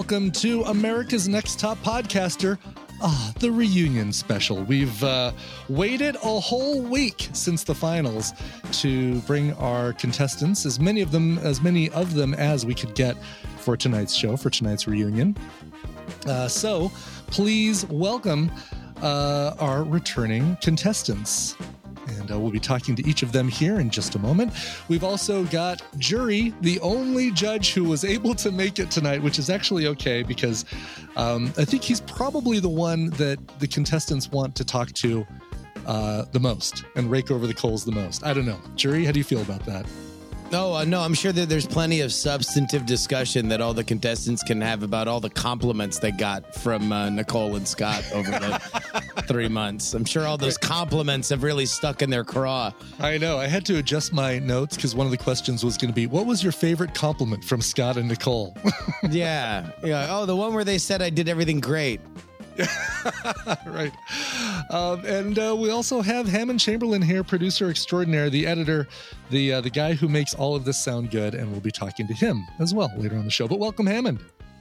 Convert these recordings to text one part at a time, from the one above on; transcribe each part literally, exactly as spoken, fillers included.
welcome to America's Next Top Podcaster, ah, the reunion special. We've uh, waited a whole week since the finals to bring our contestants, as many of them as many of them as we could get for tonight's show, for tonight's reunion. Uh, so please welcome uh, our returning contestants. And uh, we'll be talking to each of them here in just a moment. We've also got Jury, the only judge who was able to make it tonight, which is actually okay because um, I think he's probably the one that the contestants want to talk to uh, the most and rake over the coals the most. I don't know. Jury, how do you feel about that? No, uh, no, I'm sure that there's plenty of substantive discussion that all the contestants can have about all the compliments they got from uh, Nicole and Scott over the three months. I'm sure all those compliments have really stuck in their craw. I know. I had to adjust my notes because one of the questions was going to be, what was your favorite compliment from Scott and Nicole? yeah. yeah. Oh, the one where they said I did everything great. Right. Um, and uh, we also have Hammond Chamberlain here, producer extraordinaire, the editor, the uh, the guy who makes all of this sound good, and we'll be talking to him as well later on the show. But welcome, Hammond.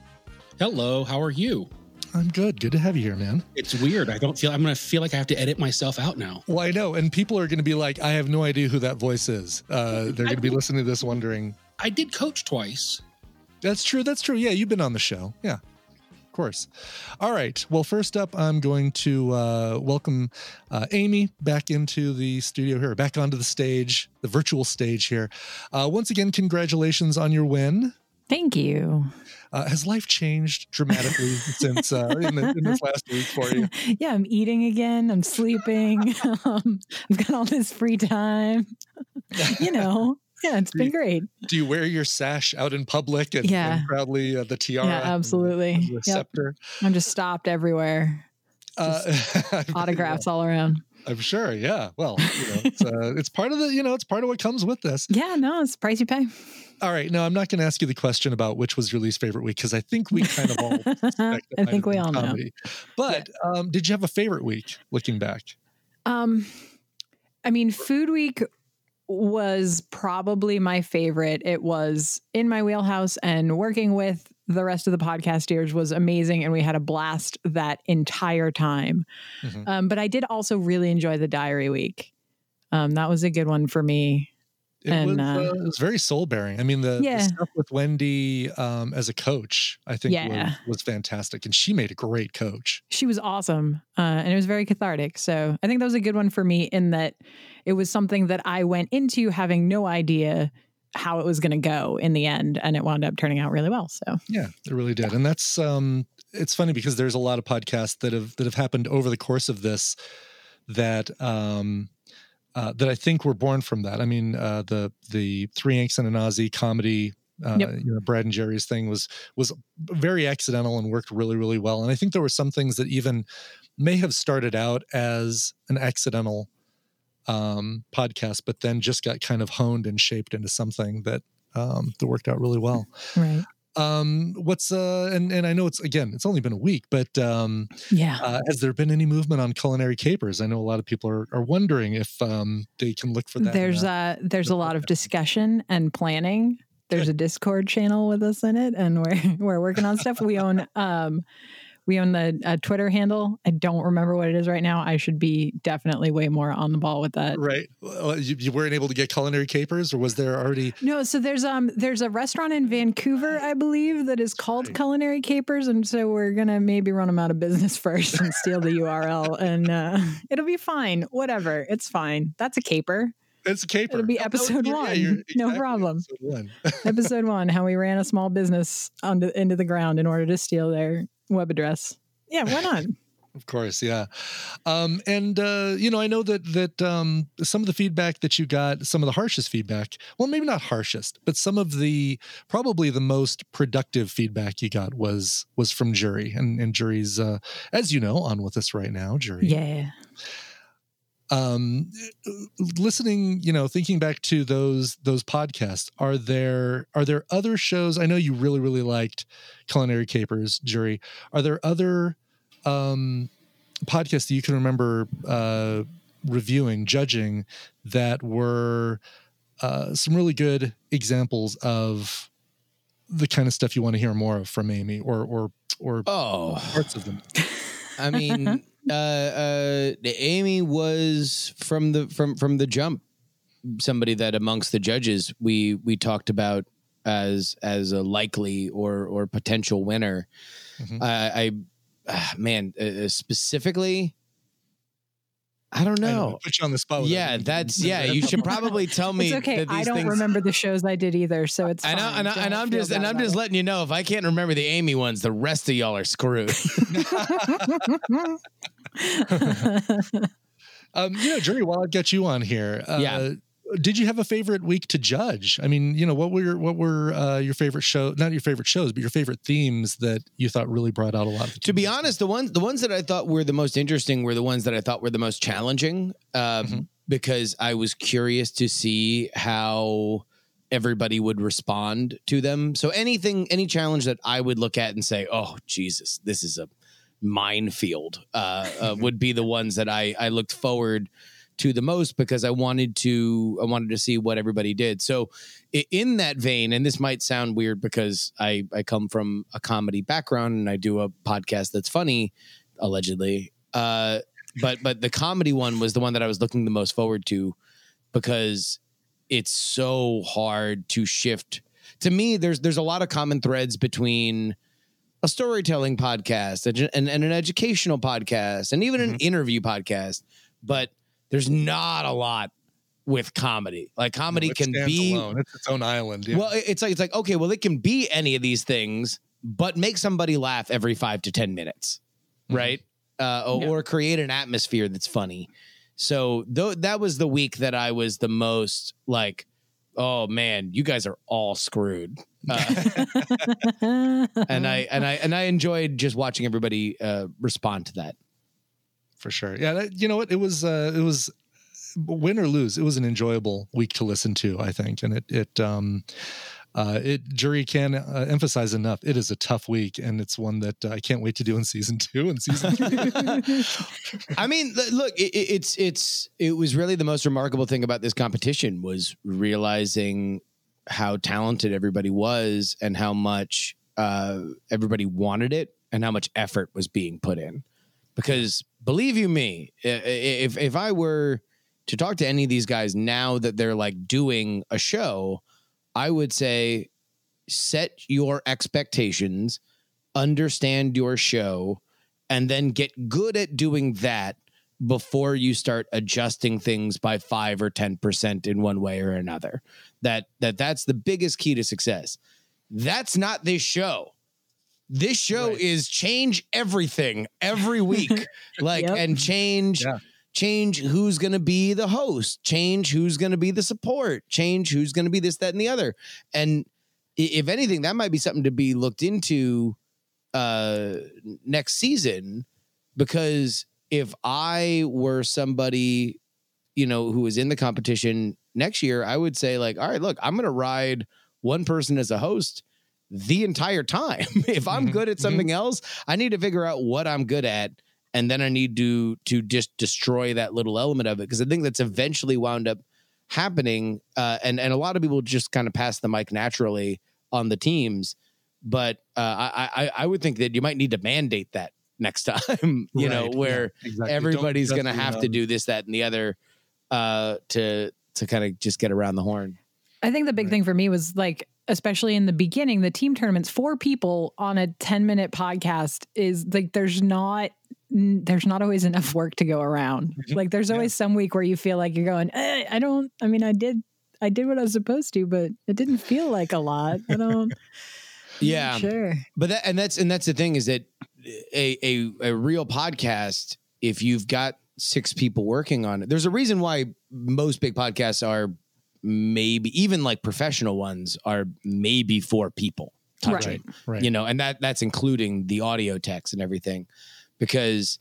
Hello, how are you? I'm good. Good to have you here, man. It's weird. I don't feel, I'm going to feel like I have to edit myself out now. Well, I know. And people are going to be like, I have no idea who that voice is. Uh, they're going to be listening to this wondering. I did coach twice. That's true. That's true. Yeah, you've been on the show. Yeah. Of course. All right. Well, first up, I'm going to uh, welcome uh, Amy back into the studio here, back onto the stage, the virtual stage here. Uh, once again, congratulations on your win. Thank you. Uh, has life changed dramatically since uh, in, the, in this last week for you? Yeah, I'm eating again. I'm sleeping. um, I've got all this free time. You know. Yeah, it's been great. Do you wear your sash out in public and, yeah. and proudly uh, the tiara? Yeah, absolutely. And the yep. scepter? I'm just stopped everywhere. Just uh, autographs all around. I'm sure. Yeah. Well, you know, it's, uh, it's part of the, you know, it's part of what comes with this. Yeah, no, it's the price you pay. All right. No, I'm not going to ask you the question about which was your least favorite week because I think we kind of all I think we all comedy. know. But yeah. um, did you have a favorite week looking back? Um, I mean, Food Week was probably my favorite. It was in my wheelhouse, and working with the rest of the podcasters was amazing, and we had a blast that entire time. Mm-hmm. Um, but I did also really enjoy the Diary Week. Um, that was a good one for me. It, and, was, uh, uh, it was very soul bearing. I mean, the, yeah. the stuff with Wendy um, as a coach, I think yeah. was, was fantastic. And she made a great coach. She was awesome. Uh, and it was very cathartic. So I think that was a good one for me in that it was something that I went into having no idea how it was going to go in the end. And it wound up turning out really well. So yeah, it really did. And that's, um, it's funny because there's a lot of podcasts that have, that have happened over the course of this that, um, Uh, that I think were born from that. I mean, uh, the the Three Yanks and an Aussie comedy, uh, yep. you know, Brad and Jerry's thing was was very accidental and worked really, really well. And I think there were some things that even may have started out as an accidental um, podcast, but then just got kind of honed and shaped into something that um, that worked out really well. Right. Um, what's uh, and and I know it's again, it's only been a week, but um, yeah, uh, has there been any movement on Culinary Capers? I know a lot of people are, are wondering if um, they can look for that. There's a there's a lot of discussion and planning. There's a Discord channel with us in it, and we're we're working on stuff. We own um, we own the uh, Twitter handle. I don't remember what it is right now. I should be definitely way more on the ball with that. Right. Well, you, you weren't able to get Culinary Capers, or was there already? No. So there's um there's a restaurant in Vancouver, I believe, that is called right. Culinary Capers, and so we're gonna maybe run them out of business first and steal the U R L, and uh, it'll be fine. Whatever, it's fine. That's a caper. It's a caper. It'll be episode oh, one. Yeah, exactly no problem. Episode one. episode one. How we ran a small business onto into the ground in order to steal their web address. Yeah, why not? Of course, yeah. Um, and, uh, you know, I know that that um, some of the feedback that you got, some of the harshest feedback, well, maybe not harshest, but some of the, probably the most productive feedback you got was was from Jury. And, and Jury's, uh, as you know, on with us right now, Jury. Yeah. Um, listening, you know, thinking back to those those podcasts, are there are there other shows? I know you really really liked Culinary Capers, Jury. Are there other um, podcasts that you can remember uh, reviewing, judging that were uh, some really good examples of the kind of stuff you want to hear more of from Amy, or or or Oh, parts of them? I mean, uh, uh, Amy was from the from from the jump somebody that amongst the judges we we talked about as as a likely or or potential winner. Mm-hmm. I, I uh, man, uh, specifically, I don't I know. put you on the spot. with Yeah, that. that's yeah. You should probably tell me. It's okay. That these I don't things, remember the shows I did either, so it's And, fine. I, and, I, Don't and I'm feel just bad and I'm about just it. letting you know, if I can't remember the Amy ones, the rest of y'all are screwed. Um, you know, Jerry, while I've got you on here, uh, Yeah. did you have a favorite week to judge? I mean, you know, what were your, what were uh, your favorite show? Not your favorite shows, but your favorite themes that you thought really brought out a lot of. The To be teams? honest, the ones the ones that I thought were the most interesting were the ones that I thought were the most challenging, um, Mhm. because I was curious to see how everybody would respond to them. So anything, any challenge that I would look at and say, "Oh Jesus, this is a minefield," uh, uh, would be the ones that I I looked forward to the most, because I wanted to I wanted to see what everybody did. So i- in that vein, and this might sound weird because I I come from a comedy background and I do a podcast that's funny, allegedly. Uh, but but the comedy one was the one that I was looking the most forward to, because it's so hard to shift. To me, there's there's a lot of common threads between a storytelling podcast and, and, and an educational podcast and even an interview podcast, but there's not a lot with comedy. Like comedy No, it can stands be, alone. It's its own island. Yeah. well, it- it's like, it's like, okay, well, it can be any of these things, but make somebody laugh every five to ten minutes. Mhm. Right. Uh, or, Yeah. or create an atmosphere that's funny. So th- that was the week that I was the most like, oh man, you guys are all screwed. Uh, and I, and I, and I enjoyed just watching everybody uh, respond to that. For sure. Yeah. That, you know what? It was, uh, it was win or lose. It was an enjoyable week to listen to, I think. And it, it, um, uh, it jury can uh, emphasize enough. It is a tough week, and it's one that uh, I can't wait to do in season two and season three. I mean, l- look, it, it- it's, it's, it was really the most remarkable thing about this competition was realizing how talented everybody was and how much uh, everybody wanted it and how much effort was being put in. Because believe you me, i- i- if if I were to talk to any of these guys now that they're like doing a show, I would say set your expectations, understand your show, and then get good at doing that before you start adjusting things by five or ten percent in one way or another. That that that's the biggest key to success. That's not this show. This show Right. is change everything every week, like Yep. and change. Yeah. Change who's going to be the host, change who's going to be the support, change who's going to be this, that, and the other. And i- if anything, that might be something to be looked into uh, next season, because if I were somebody, you know, who was in the competition next year, I would say like, all right, look, I'm going to ride one person as a host the entire time. If I'm Mhm. good at something else, I need to figure out what I'm good at. And then I need to to just destroy that little element of it, because I think that's eventually wound up happening. Uh, and and a lot of people just kind of pass the mic naturally on the teams, but uh, I, I I would think that you might need to mandate that next time. You know, Right. where Yeah, exactly. everybody's Don't going to just, have you to know, do this, that, and the other uh, to to kind of just get around the horn. I think the big Right. thing for me was like, especially in the beginning, the team tournaments, four people on a ten minute podcast is like, there's not, n- there's not always enough work to go around. Mhm. Like there's Yeah. always some week where you feel like you're going, eh, I don't, I mean, I did, I did what I was supposed to, but it didn't feel like a lot. I don't, I'm Yeah. not sure. But that, and that's and that's the thing is that a, a a real podcast, if you've got six people working on it, there's a reason why most big podcasts are maybe even like professional ones are maybe four people touching, Right. Right. you know, and that that's including the audio techs and everything, because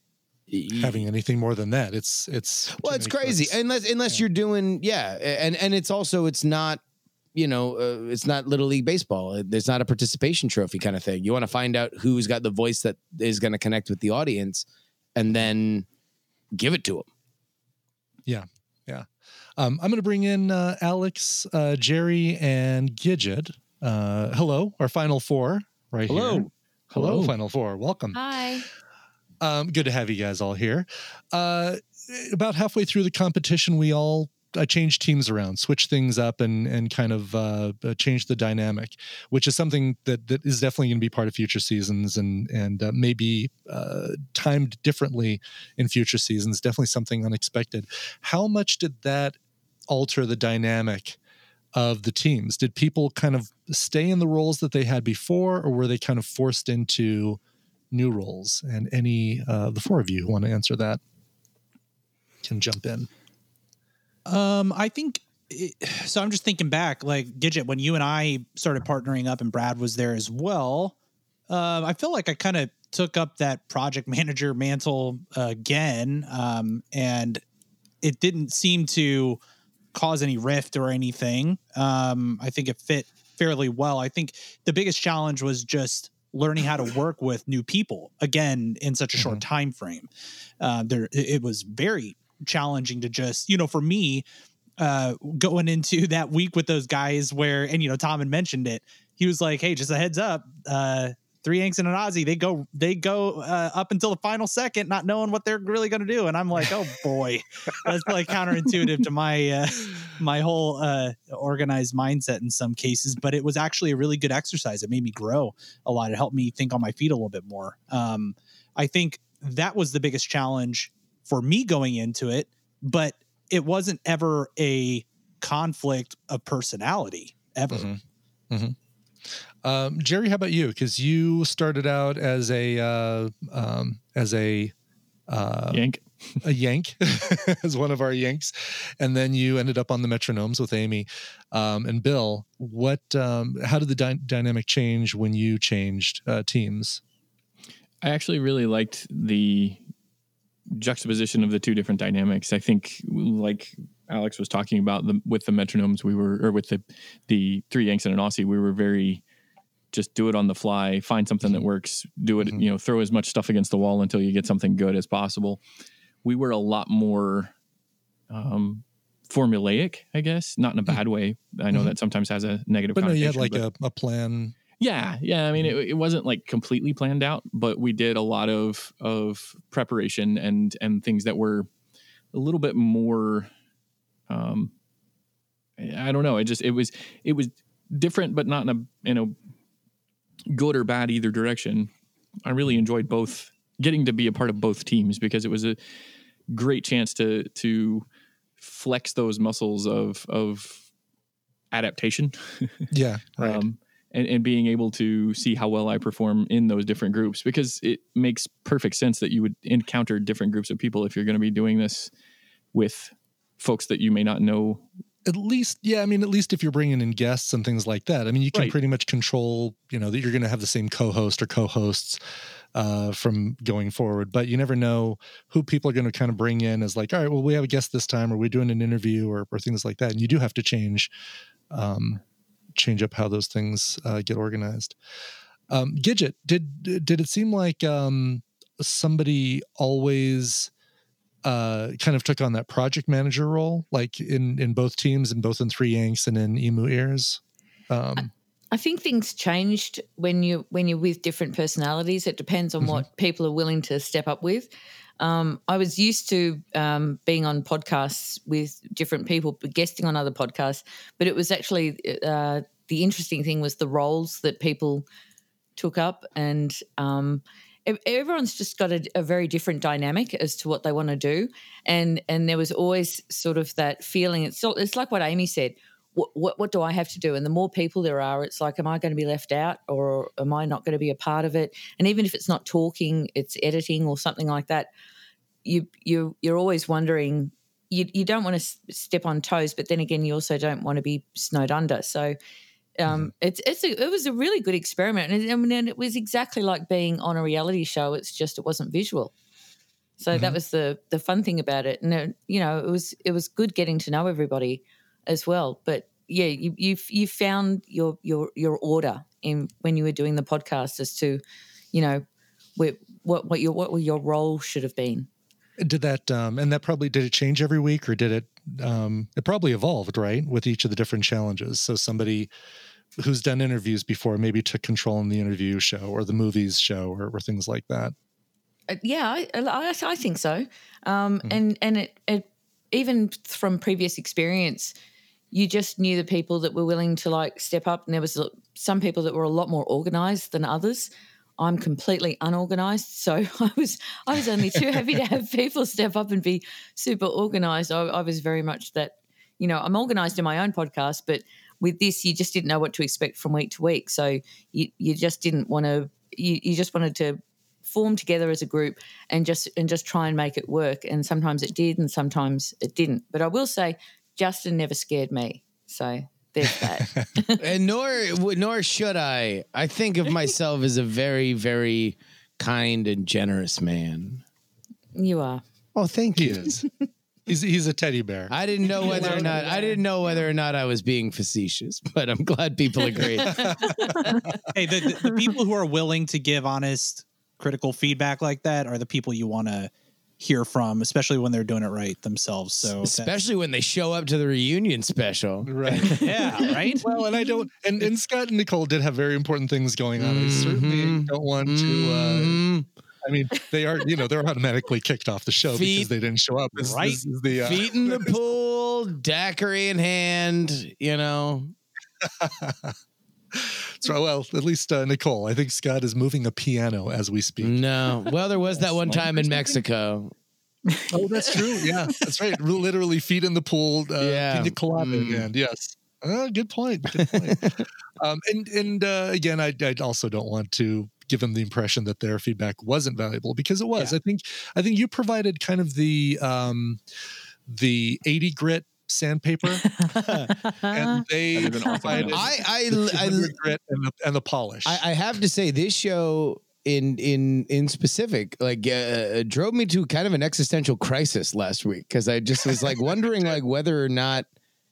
y- Having anything more than that, it's it's well, too it's many crazy cooks. unless unless you're doing yeah, and and it's also it's not. You know, uh, it's not Little League baseball. There's not a participation trophy kind of thing. You want to find out who's got the voice that is going to connect with the audience, and then give it to them. Yeah. Yeah. Um, I'm going to bring in uh, Alex, uh, Jerry, and Gidget. Uh, hello, our final four right Hello. here. Hello, Hello. final four. Welcome. Hi. Um, good to have you guys all here. Uh, about halfway through the competition, we all I changed teams around, switched things up, and and kind of uh, uh, changed the dynamic, which is something that that is definitely going to be part of future seasons, and and uh, maybe uh, timed differently in future seasons. Definitely something unexpected. How much did that alter the dynamic of the teams? Did people kind of stay in the roles that they had before, or were they kind of forced into new roles? And any uh, the four of you who want to answer that can jump in. Um, I think it, so. I'm just thinking back, like Gidget, when you and I started partnering up, and Brad was there as well. Uh, I feel like I kind of took up that project manager mantle uh, again, um, and it didn't seem to cause any rift or anything. Um, I think it fit fairly well. I think the biggest challenge was just learning how to work with new people again in such a short Mhm. time frame. Uh, there, it it was very challenging to just, you know, for me, uh, going into that week with those guys where, and, you know, Tom had mentioned it, he was like, hey, just a heads up, uh, three Yanks and an Aussie, they go, they go uh, up until the final second, not knowing what they're really going to do. And I'm like, oh boy, that's like counterintuitive to my, uh, my whole uh, organized mindset in some cases, but it was actually a really good exercise. It made me grow a lot. It helped me think on my feet a little bit more. Um, I think that was the biggest challenge for me going into it, but it wasn't ever a conflict of personality ever. Mm-hmm. Mm-hmm. Um, Jerry, how about you? Because you started out as a uh, um, as a uh, Yank. a Yank, as one of our Yanks, and then you ended up on the Metronomes with Amy um, and Bill. What? Um, how did the dy- dynamic change when you changed uh, teams? I actually really liked the juxtaposition of the two different dynamics. I think, like Alex was talking about, the, with the Metronomes, we were, or with the the three Yanks and an Aussie, we were very just do it on the fly, find something Mm-hmm. that works, do it, Mm-hmm. you know, throw as much stuff against the wall until you get something good as possible. We were a lot more um, formulaic, I guess, not in a bad way. I know Mhm. that sometimes has a negative But no, you connotation. had like but a, a plan. yeah, yeah. I mean, it, it wasn't like completely planned out, but we did a lot of of preparation and and things that were a little bit more. Um, I don't know. It just it was it was different, but not in a in a good or bad either direction. I really enjoyed both, getting to be a part of both teams, because it was a great chance to to flex those muscles of of adaptation. Yeah, right. um, and, and being able to see how well I perform in those different groups, because it makes perfect sense that you would encounter different groups of people if you're going to be doing this with folks that you may not know. At least, yeah, I mean, at least if you're bringing in guests and things like that, I mean, you can Right. pretty much control, you know, that you're going to have the same co-host or co-hosts uh, from going forward, but you never know who people are going to kind of bring in as like, all right, well, we have a guest this time, or we're doing an interview, or, or things like that. And you do have to change, um, change up how those things uh, get organized. Um, Gidget, did, did it seem like um, somebody always uh, kind of took on that project manager role, like in, in both teams, and both in Three Yanks and in Emu Ears? Um, I think things changed when you when you're with different personalities. It depends on Mhm. what people are willing to step up with. Um, I was used to um, being on podcasts with different people, guesting on other podcasts, but it was actually uh, the interesting thing was the roles that people took up, and um, ev- everyone's just got a, a very different dynamic as to what they want to do, and and there was always sort of that feeling. It's so- it's like what Amy said. What, what what do I have to do? And the more people there are, it's like, am I going to be left out, or am I not going to be a part of it? And even if it's not talking, it's editing or something like that. You you you're always wondering. You you don't want to s- step on toes, but then again, you also don't want to be snowed under. So um, it's it's a, it was a really good experiment, and it, I mean, and it was exactly like being on a reality show. It's just it wasn't visual. So that Mhm. was the the fun thing about it, and it, you know, it was it was good getting to know everybody as well. But yeah, you you you found your your your order in when you were doing the podcast as to, you know, where, what what your what your role should have been. Did that, um, and that probably, did it change every week, or did it, um, it probably evolved, right, with each of the different challenges? So somebody who's done interviews before, maybe took control in the interview show or the movies show or, or things like that. Uh, yeah, I, I, I think so. Um, Mm-hmm. And and it, it even from previous experience, you just knew the people that were willing to like step up, and there was some people that were a lot more organized than others. I'm completely unorganized, so I was I was only too happy to have people step up and be super organized. I, I was very much that, you know, I'm organized in my own podcast, but with this, you just didn't know what to expect from week to week. So you you just didn't want to. You, you just wanted to form together as a group and just and just try and make it work. And sometimes it did, and sometimes it didn't. But I will say, Justin never scared me. So there's that. And nor nor should I. I think of myself as a very, very kind and generous man. You are. Oh, thank He you. is. He's he's a teddy bear. I didn't know whether or not I didn't know whether or not I was being facetious, but I'm glad people agree. Hey, the, the, the people who are willing to give honest, critical feedback like that are the people you want to hear from, especially when they're doing it right themselves. So, Especially when they show up to the reunion special. Right. yeah, right. Well, and I don't, and, and Scott and Nicole did have very important things going on. I certainly Mhm. don't want to, uh, Mhm. I mean, they are, you know, they're automatically kicked off the show Feet- because they didn't show up. This, Right. this is the, uh, Feet in the pool, daiquiri in hand, you know. so, well, at least uh, Nicole, I think Scott is moving a piano as we speak. No. Well, there was that one time in Mexico. Oh, that's true. Yeah, that's right. Literally feet in the pool, uh, Yeah. pina colada Mm. again. Yes. Uh, good point. Good point. um, and and uh, again, I, I also don't want to give them the impression that their feedback wasn't valuable, because it was. Yeah. I think I think you provided kind of the um, the eighty grit sandpaper, and they That'd have been awesome. provided I I, the I, two hundred grit and the, and the polish. I, I have to say, this show in in in specific, like, uh, drove me to kind of an existential crisis last week, because I just was like wondering, like, whether or not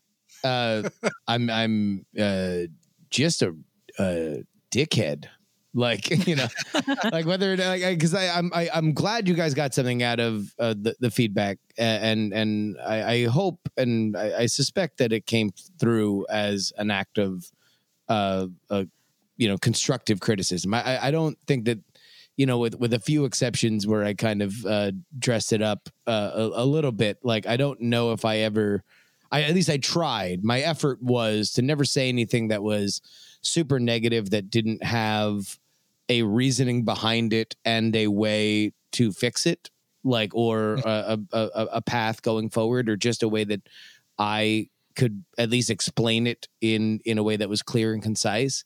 uh, I'm I'm uh, just a, a dickhead, like, you know, like whether because I I'm I, I'm glad you guys got something out of uh, the the feedback, and and I, I hope and I, I suspect that it came through as an act of uh, uh you know, constructive criticism. I, I don't think that, you know, with, with a few exceptions where I kind of uh, dressed it up uh, a, a little bit, like, I don't know if I ever, I, at least I tried. My effort was to never say anything that was super negative, that didn't have a reasoning behind it and a way to fix it, like, or a, a, a, a path going forward, or just a way that I could at least explain it in, in a way that was clear and concise.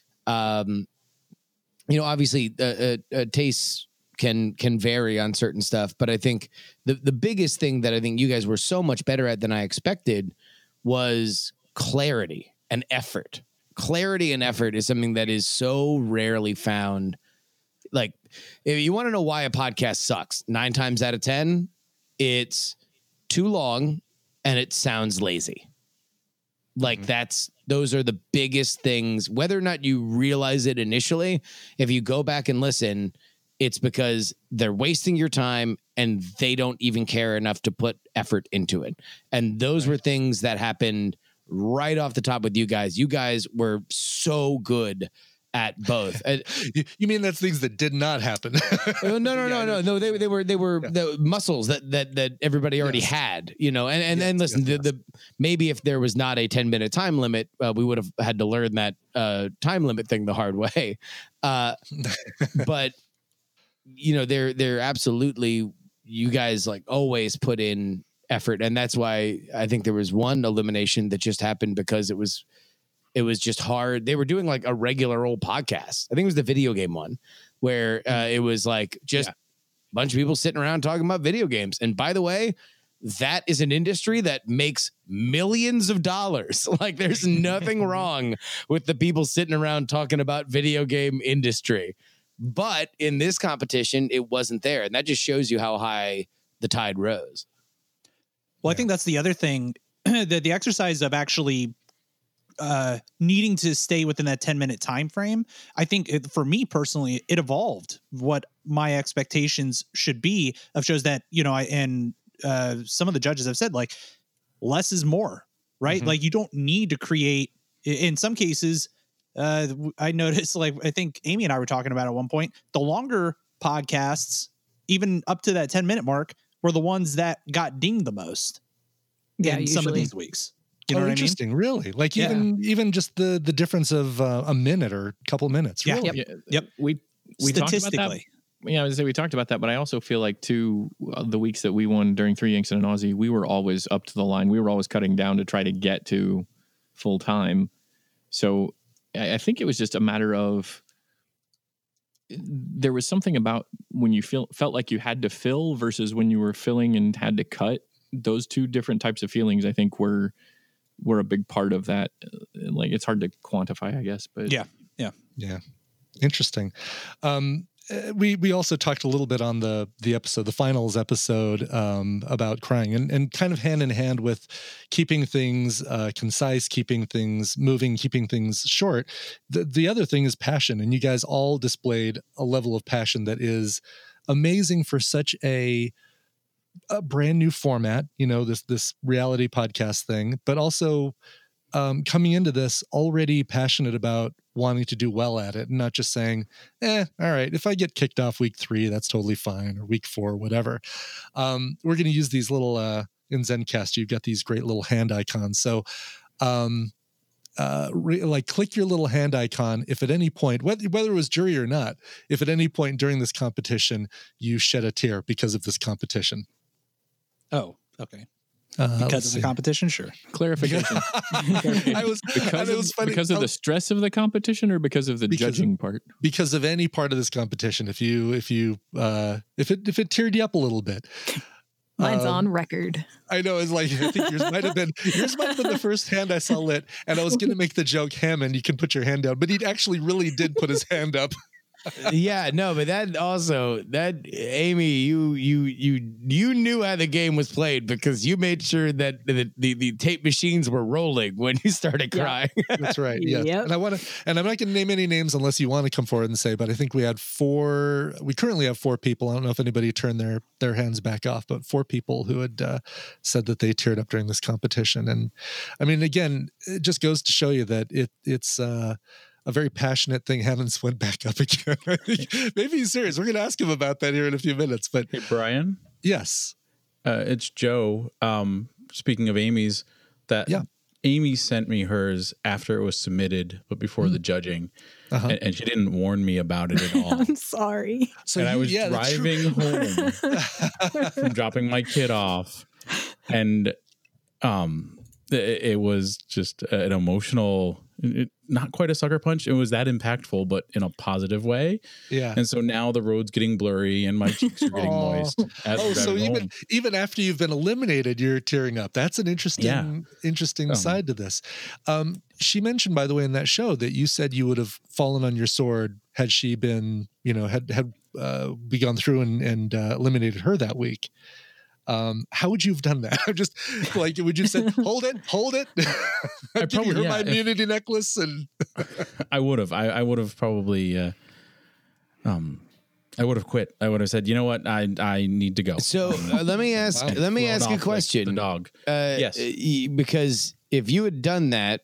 Um, you know, obviously, uh, uh, uh, tastes can can vary on certain stuff, but I think the the biggest thing that I think you guys were so much better at than I expected was clarity and effort. Clarity and effort is something that is so rarely found. Like, if you want to know why a podcast sucks, nine times out of ten, it's too long and it sounds lazy. Like, mm-hmm. that's those are the biggest things. Whether or not you realize it initially, if you go back and listen, it's because they're wasting your time and they don't even care enough to put effort into it. And those right. were things that happened right off the top with you guys. You guys were so good at both. You mean that's things that did not happen? no, no, no, no, no, no. They they were they were yeah. the muscles that that that everybody already yes. had, you know. And and yes, and listen, yes, the, yes. the maybe if there was not a ten minute time limit, uh, we would have had to learn that uh, time limit thing the hard way. Uh, but you know, they're they're absolutely, you guys like always put in effort, and that's why I think there was one elimination that just happened because it was. It was just hard. They were doing like a regular old podcast. I think it was the video game one where uh, it was like just yeah. a bunch of people sitting around talking about video games. And by the way, that is an industry that makes millions of dollars. Like, there's nothing wrong with the people sitting around talking about video game industry. But in this competition, it wasn't there. And that just shows you how high the tide rose. Well, yeah. I think that's the other thing, that the exercise of actually uh needing to stay within that ten minute time frame. I think it, for me personally, it evolved what my expectations should be of shows that, you know, I and uh some of the judges have said, like, less is more, right? Mm-hmm. Like, you don't need to create, in some cases, uh, I noticed, like, I think Amy and I were talking about at one point, the longer podcasts, even up to that ten minute mark, were the ones that got dinged the most Yeah, in some of usually. these weeks. You know oh, what I mean? interesting. Really? Like Yeah. even even just the the difference of uh, a minute or a couple minutes. Yeah. Really? Yep. Yeah, Yep. We we talked about that. Statistically. Yeah, I was gonna say we talked about that, but I also feel like too uh, the weeks that we won during Three Yanks and an Aussie, we were always up to the line. We were always cutting down to try to get to full time. So I, I think it was just a matter of there was something about when you feel felt like you had to fill versus when you were filling and had to cut. Those two different types of feelings, I think, were were a big part of that. Like it's hard to quantify, I guess, but Yeah. Yeah. Yeah. Interesting. Um, uh, we we also talked a little bit on the the episode, the finals episode, um, about crying, and and kind of hand in hand with keeping things uh, concise, keeping things moving, keeping things short. The the other thing is passion, and you guys all displayed a level of passion that is amazing for such a a brand new format. You know, this this reality podcast thing, but also um, coming into this already passionate about wanting to do well at it and not just saying, eh, all right, if I get kicked off week three, that's totally fine, or week four, whatever. Um, we're going to use these little, uh, in Zencast, you've got these great little hand icons. So, um, uh, re- like click your little hand icon if at any point, whether, whether it was jury or not, if at any point during this competition, you shed a tear because of this competition. Oh, okay. Uh, Because of the competition, sure. clarification. I was, because and it of, was funny. because of Oh, the stress of the competition or because of the Because of- judging part? because of any part of this competition. If you, if you, uh, if it, if it teared you up a little bit, Mine's Um, on record. I know it's like, I think yours might have been, yours might have been the first hand I saw lit. And I was going to make the joke, Hammond, you can put your hand down, but he actually really did put his hand up. Yeah, no, but that also that Amy, you you you you knew how the game was played because you made sure that the the, the tape machines were rolling when you started Yeah. crying. That's right. Yes. Yep. And I want to, and I'm not going to name any names unless you want to come forward and say, but I think we had four, we currently have four people. I don't know if anybody turned their, their hands back off, but four people who had uh, said that they teared up during this competition. And I mean, again, it just goes to show you that it it's, uh, a very passionate thing. Hammond's went back up again. I think maybe he's serious. We're going to ask him about that here in a few minutes. But Hey, Brian, yes, uh, it's Joe. Um, speaking of Amy's, that Yeah. Amy sent me hers after it was submitted, but before the judging, Uh-huh. and, and she didn't warn me about it at all. I'm sorry. so and I you- was yeah, that's true. driving home from dropping my kid off, and um, it, it was just an emotional. It, not quite a sucker punch. It was that impactful, but in a positive way. Yeah. And so now the road's getting blurry and my cheeks are getting Aw. moist. As Oh, we're so driving even home. even after you've been eliminated, you're tearing up. That's an interesting Yeah. interesting Um, side to this. Um, she mentioned, by the way, in that show that you said you would have fallen on your sword had she been, you know, had had uh, we gone through and and uh, eliminated her that week. Um, how would you have done that? I'm just like, would you say, hold it, hold it? I'd give you probably- her yeah, my if- immunity necklace and I would have. I, I would have probably. Uh, um, I would have quit. I would have said, you know what, I I need to go. So uh, let me ask Wow. let me Flown ask you a off like question. The dog. Uh, Yes. y- because if you had done that,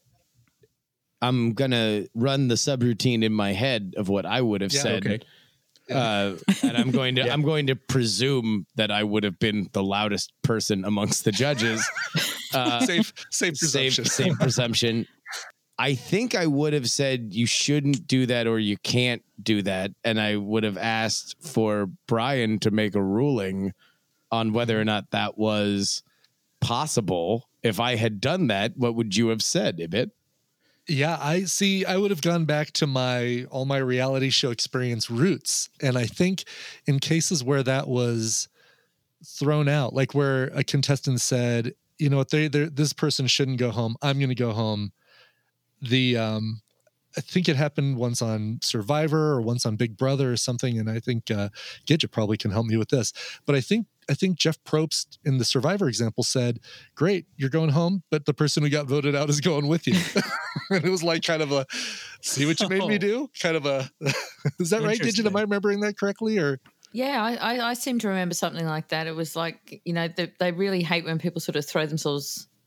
I'm gonna run the subroutine in my head of what I would have Yeah. said. Okay. Uh, and I'm going to Yeah. I'm going to presume that I would have been the loudest person amongst the judges. Uh, safe safe same presumption. same presumption. I think I would have said you shouldn't do that or you can't do that, and I would have asked for Brian to make a ruling on whether or not that was possible. If I had done that, what would you have said, Ibit? Yeah, I see. I would have gone back to my all my reality show experience roots, and I think in cases where that was thrown out, like where a contestant said, "You know what? They, they this person shouldn't go home. I'm going to go home." The um, I think it happened once on Survivor or once on Big Brother or something, and I think uh, Gidget probably can help me with this. But I think I think Jeff Probst in the Survivor example said, "Great, you're going home, but the person who got voted out is going with you." And it was like kind of a, "See what you made me Oh. do?" Kind of a, is that right, Gidget? Interesting. Am I remembering that correctly? Or Yeah, I, I, I seem to remember something like that. It was like, you know, they, they really hate when people sort of throw themselves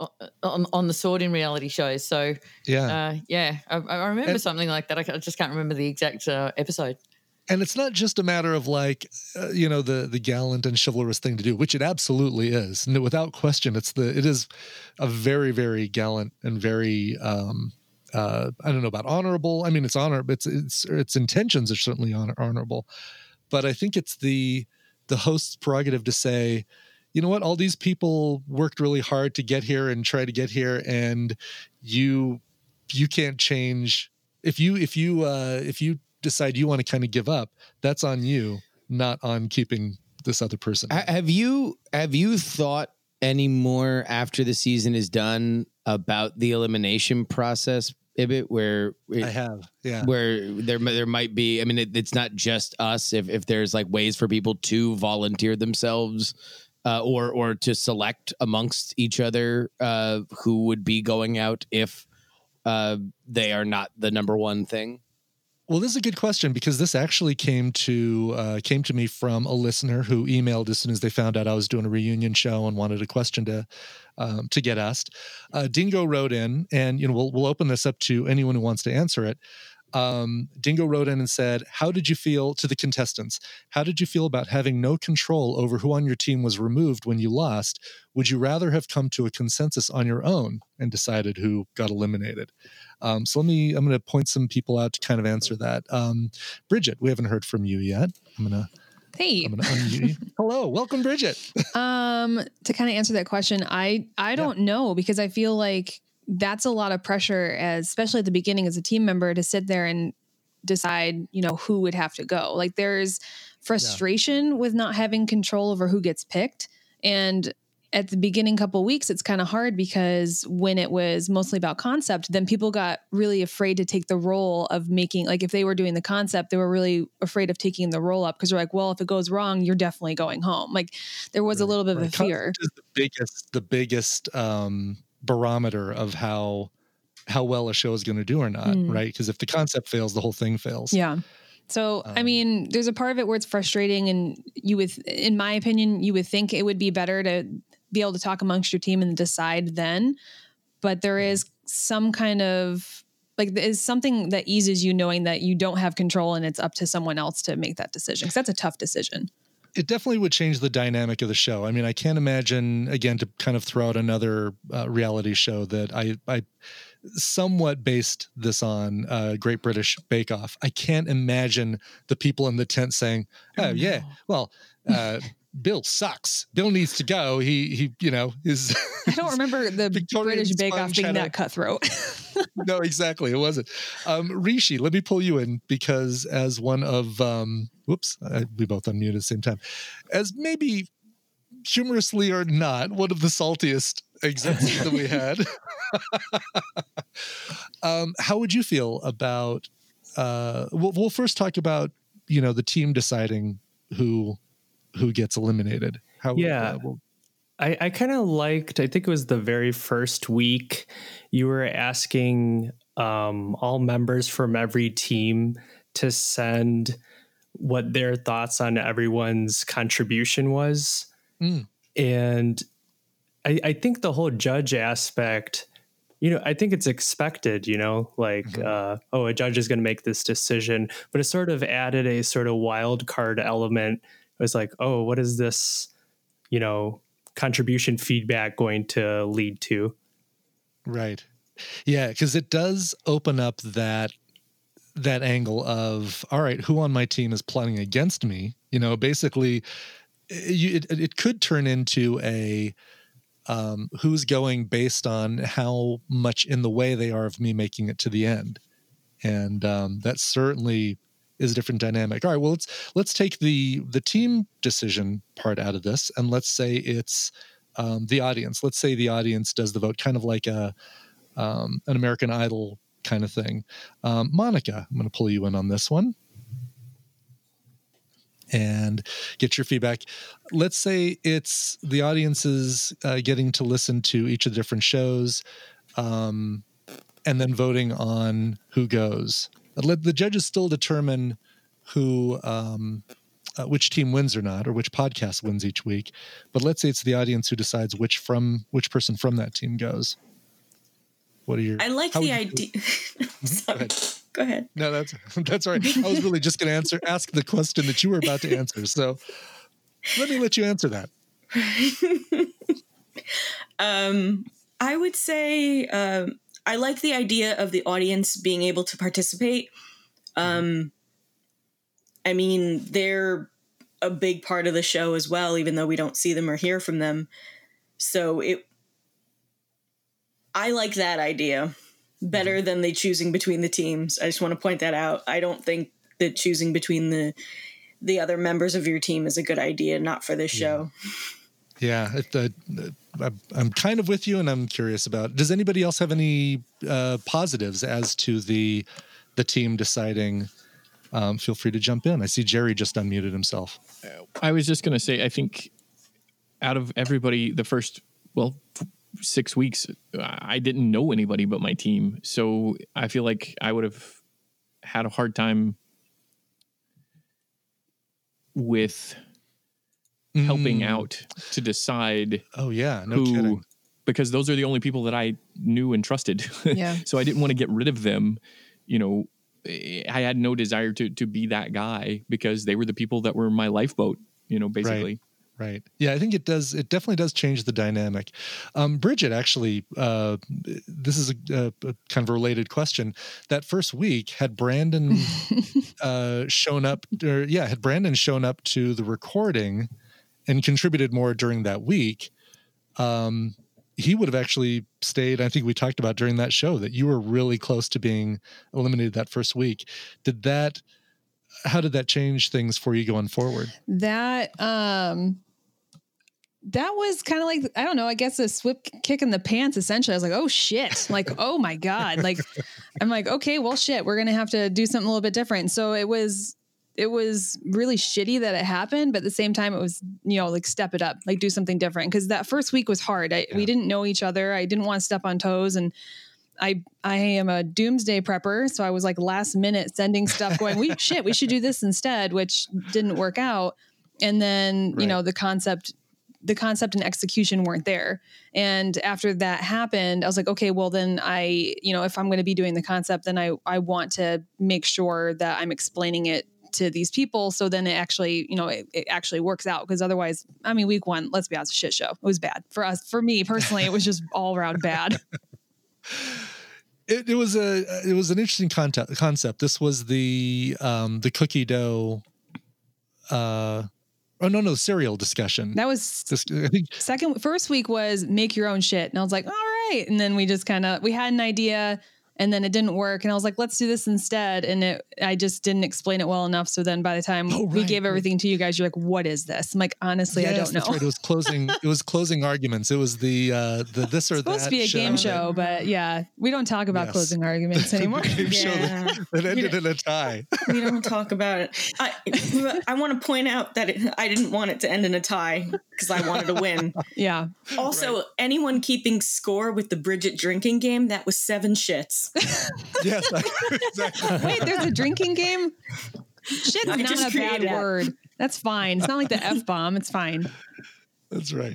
on, on the sword in reality shows. So Yeah. uh, yeah, I, I remember And- something like that. I ca- I just can't remember the exact uh, episode. And it's not just a matter of like, uh, you know, the the gallant and chivalrous thing to do, which it absolutely is. No, without question, it's the it is a very very gallant and very um, uh, I don't know about honorable. I mean, it's honor. It's it's its intentions are certainly honor, honorable, but I think it's the the host's prerogative to say, you know what, all these people worked really hard to get here and try to get here, and you you can't change if you if you uh, if you decide you want to kind of give up, that's on you, not on keeping this other person. Ha- Have you have you thought any more after the season is done about the elimination process, Ibit, where it, I have, yeah. where there there might be, I mean, it, it's not just us. If if there's like ways for people to volunteer themselves, uh, or or to select amongst each other, uh, who would be going out if uh, they are not the number one thing. Well, this is a good question because this actually came to uh, came to me from a listener who emailed as soon as they found out I was doing a reunion show and wanted a question to um, to get asked. Uh, Dingo wrote in, and you know we'll we'll open this up to anyone who wants to answer it. Um, Dingo wrote in and said, "How did you feel to the contestants? How did you feel about having no control over who on your team was removed when you lost? Would you rather have come to a consensus on your own and decided who got eliminated?" Um, so let me, I'm going to point some people out to kind of answer that. Um, Bridget, we haven't heard from you yet. I'm going to, Hey, I'm going to unmute you. Hello, welcome, Bridget. um, to kind of answer that question, I I don't know because I feel like that's a lot of pressure, as especially at the beginning as a team member, to sit there and decide, you know, who would have to go. Like there's frustration yeah. with not having control over who gets picked, and at the beginning couple weeks, it's kind of hard because when it was mostly about concept, then people got really afraid to take the role of making, like if they were doing the concept, they were really afraid of taking the role up because they're like, well, if it goes wrong, you're definitely going home. Like there was right, a little bit right. of a fear. Concept is the biggest, the biggest um, barometer of how how well a show is going to do or not, mm. right? Because if the concept fails, the whole thing fails. Yeah. So, um, I mean, there's a part of it where it's frustrating, and you would, in my opinion, you would think it would be better to be able to talk amongst your team and decide then. But there is some kind of like, there is something that eases you knowing that you don't have control and it's up to someone else to make that decision. Cause that's a tough decision. It definitely would change the dynamic of the show. I mean, I can't imagine, again, to kind of throw out another uh, reality show that I, I somewhat based this on uh, Great British Bake Off. I can't imagine the people in the tent saying, oh, oh yeah, well, uh, Bill sucks. Bill needs to go. He, he, you know, is. I don't remember the Victorian British Bake Off being that cutthroat. No, exactly. It wasn't. Um, Rishi, let me pull you in because as one of, um, whoops, I, we both unmuted at the same time. As maybe humorously or not, one of the saltiest exits that we had. um, how would you feel about, uh, we'll, we'll first talk about, you know, the team deciding who, who gets eliminated. How, yeah. Uh, we'll, I, I kind of liked, I think it was the very first week you were asking um, all members from every team to send what their thoughts on everyone's contribution was. Mm. And I, I think the whole judge aspect, you know, I think it's expected, you know, like, mm-hmm. uh, oh, a judge is going to make this decision, but it sort of added a sort of wild card element. It was like, oh, what is this, you know, contribution feedback going to lead to? Right. Yeah, because it does open up that that angle of, all right, who on my team is plotting against me? You know, basically, it, it, it could turn into a um, who's going based on how much in the way they are of me making it to the end. And um, that certainly is a different dynamic. All right, well, let's let's take the the team decision part out of this, and let's say it's um, the audience. Let's say the audience does the vote, kind of like a um, an American Idol kind of thing. Um, Monica, I'm going to pull you in on this one and get your feedback. Let's say it's the audience is uh, getting to listen to each of the different shows um, and then voting on who goes. Let the judges still determine who um, uh, which team wins or not, or which podcast wins each week. But let's say it's the audience who decides which from which person from that team goes. What are your? I like how the would you- idea. Go ahead. Go ahead. No, that's that's all right. I was really just going to answer ask the question that you were about to answer. So let me let you answer that. um, I would say um, I like the idea of the audience being able to participate. Um, I mean, they're a big part of the show as well, even though we don't see them or hear from them. So it, I like that idea better than the choosing between the teams. I just want to point that out. I don't think that choosing between the the other members of your team is a good idea, not for this show. Yeah, it, uh, uh, I'm kind of with you, and I'm curious about. Does anybody else have any uh, positives as to the the team deciding? Um, feel free to jump in. I see Jerry just unmuted himself. I was just going to say, I think out of everybody, the first well f- six weeks, I didn't know anybody but my team, so I feel like I would have had a hard time with helping Mm. out to decide. Oh yeah, no who, kidding. Because those are the only people that I knew and trusted. Yeah. So I didn't want to get rid of them. You know, I had no desire to to be that guy because they were the people that were my lifeboat. You know, basically. Right. Yeah, I think it does. It definitely does change the dynamic. Um, Bridget, actually, uh, this is a, a, a kind of a related question. That first week, had Brandon uh, shown up, or yeah, had Brandon shown up to the recording and contributed more during that week, um, he would have actually stayed. I think we talked about during that show that you were really close to being eliminated that first week. Did that, how did that change things for you going forward? That um that was kind of like, I don't know, I guess a swift kick in the pants essentially. I was like, oh shit. Like, oh my God. Like I'm like, okay, well shit, we're gonna have to do something a little bit different. So it was it was really shitty that it happened, but at the same time it was, you know, like step it up, like do something different. Cause that first week was hard. I, Yeah. We didn't know each other. I didn't want to step on toes, and I I am a doomsday prepper, so I was like last minute sending stuff going, we shit, we should do this instead, which didn't work out. And then, you Right. know, the concept the concept and execution weren't there. And after that happened, I was like, okay, well then I, you know, if I'm going to be doing the concept, then I I want to make sure that I'm explaining it to these people. So then it actually, you know, it, it actually works out. Because otherwise, I mean, week one, let's be honest, a shit show. It was bad for us. For me personally, it was just all around bad. It, it was a it was an interesting concept. Concept. This was the um, the cookie dough. Uh, oh no no cereal discussion. That was This, I think second first week was make your own shit, and I was like, all right. And then we just kind of we had an idea, and then it didn't work, and I was like, let's do this instead. And it I just didn't explain it well enough. So then by the time Oh, we right, gave everything to you guys, you're like, what is this? I'm like, honestly, I yes, don't know. that's right. It was closing. It was closing arguments. It was the uh, the this or It's supposed that to be a game that- show, but yeah, we don't talk about Yes. closing arguments anymore. game show Yeah. that, that ended in a tie. We don't talk about it. I, I want to point out that it, I didn't want it to end in a tie because I wanted to win. Yeah. Also, anyone keeping score with the Bridget drinking game, that was seven shits. Yes, exactly. Wait, there's a drinking game? Shit's I not just a bad created it. word. That's fine. It's not like the F bomb. It's fine. That's right.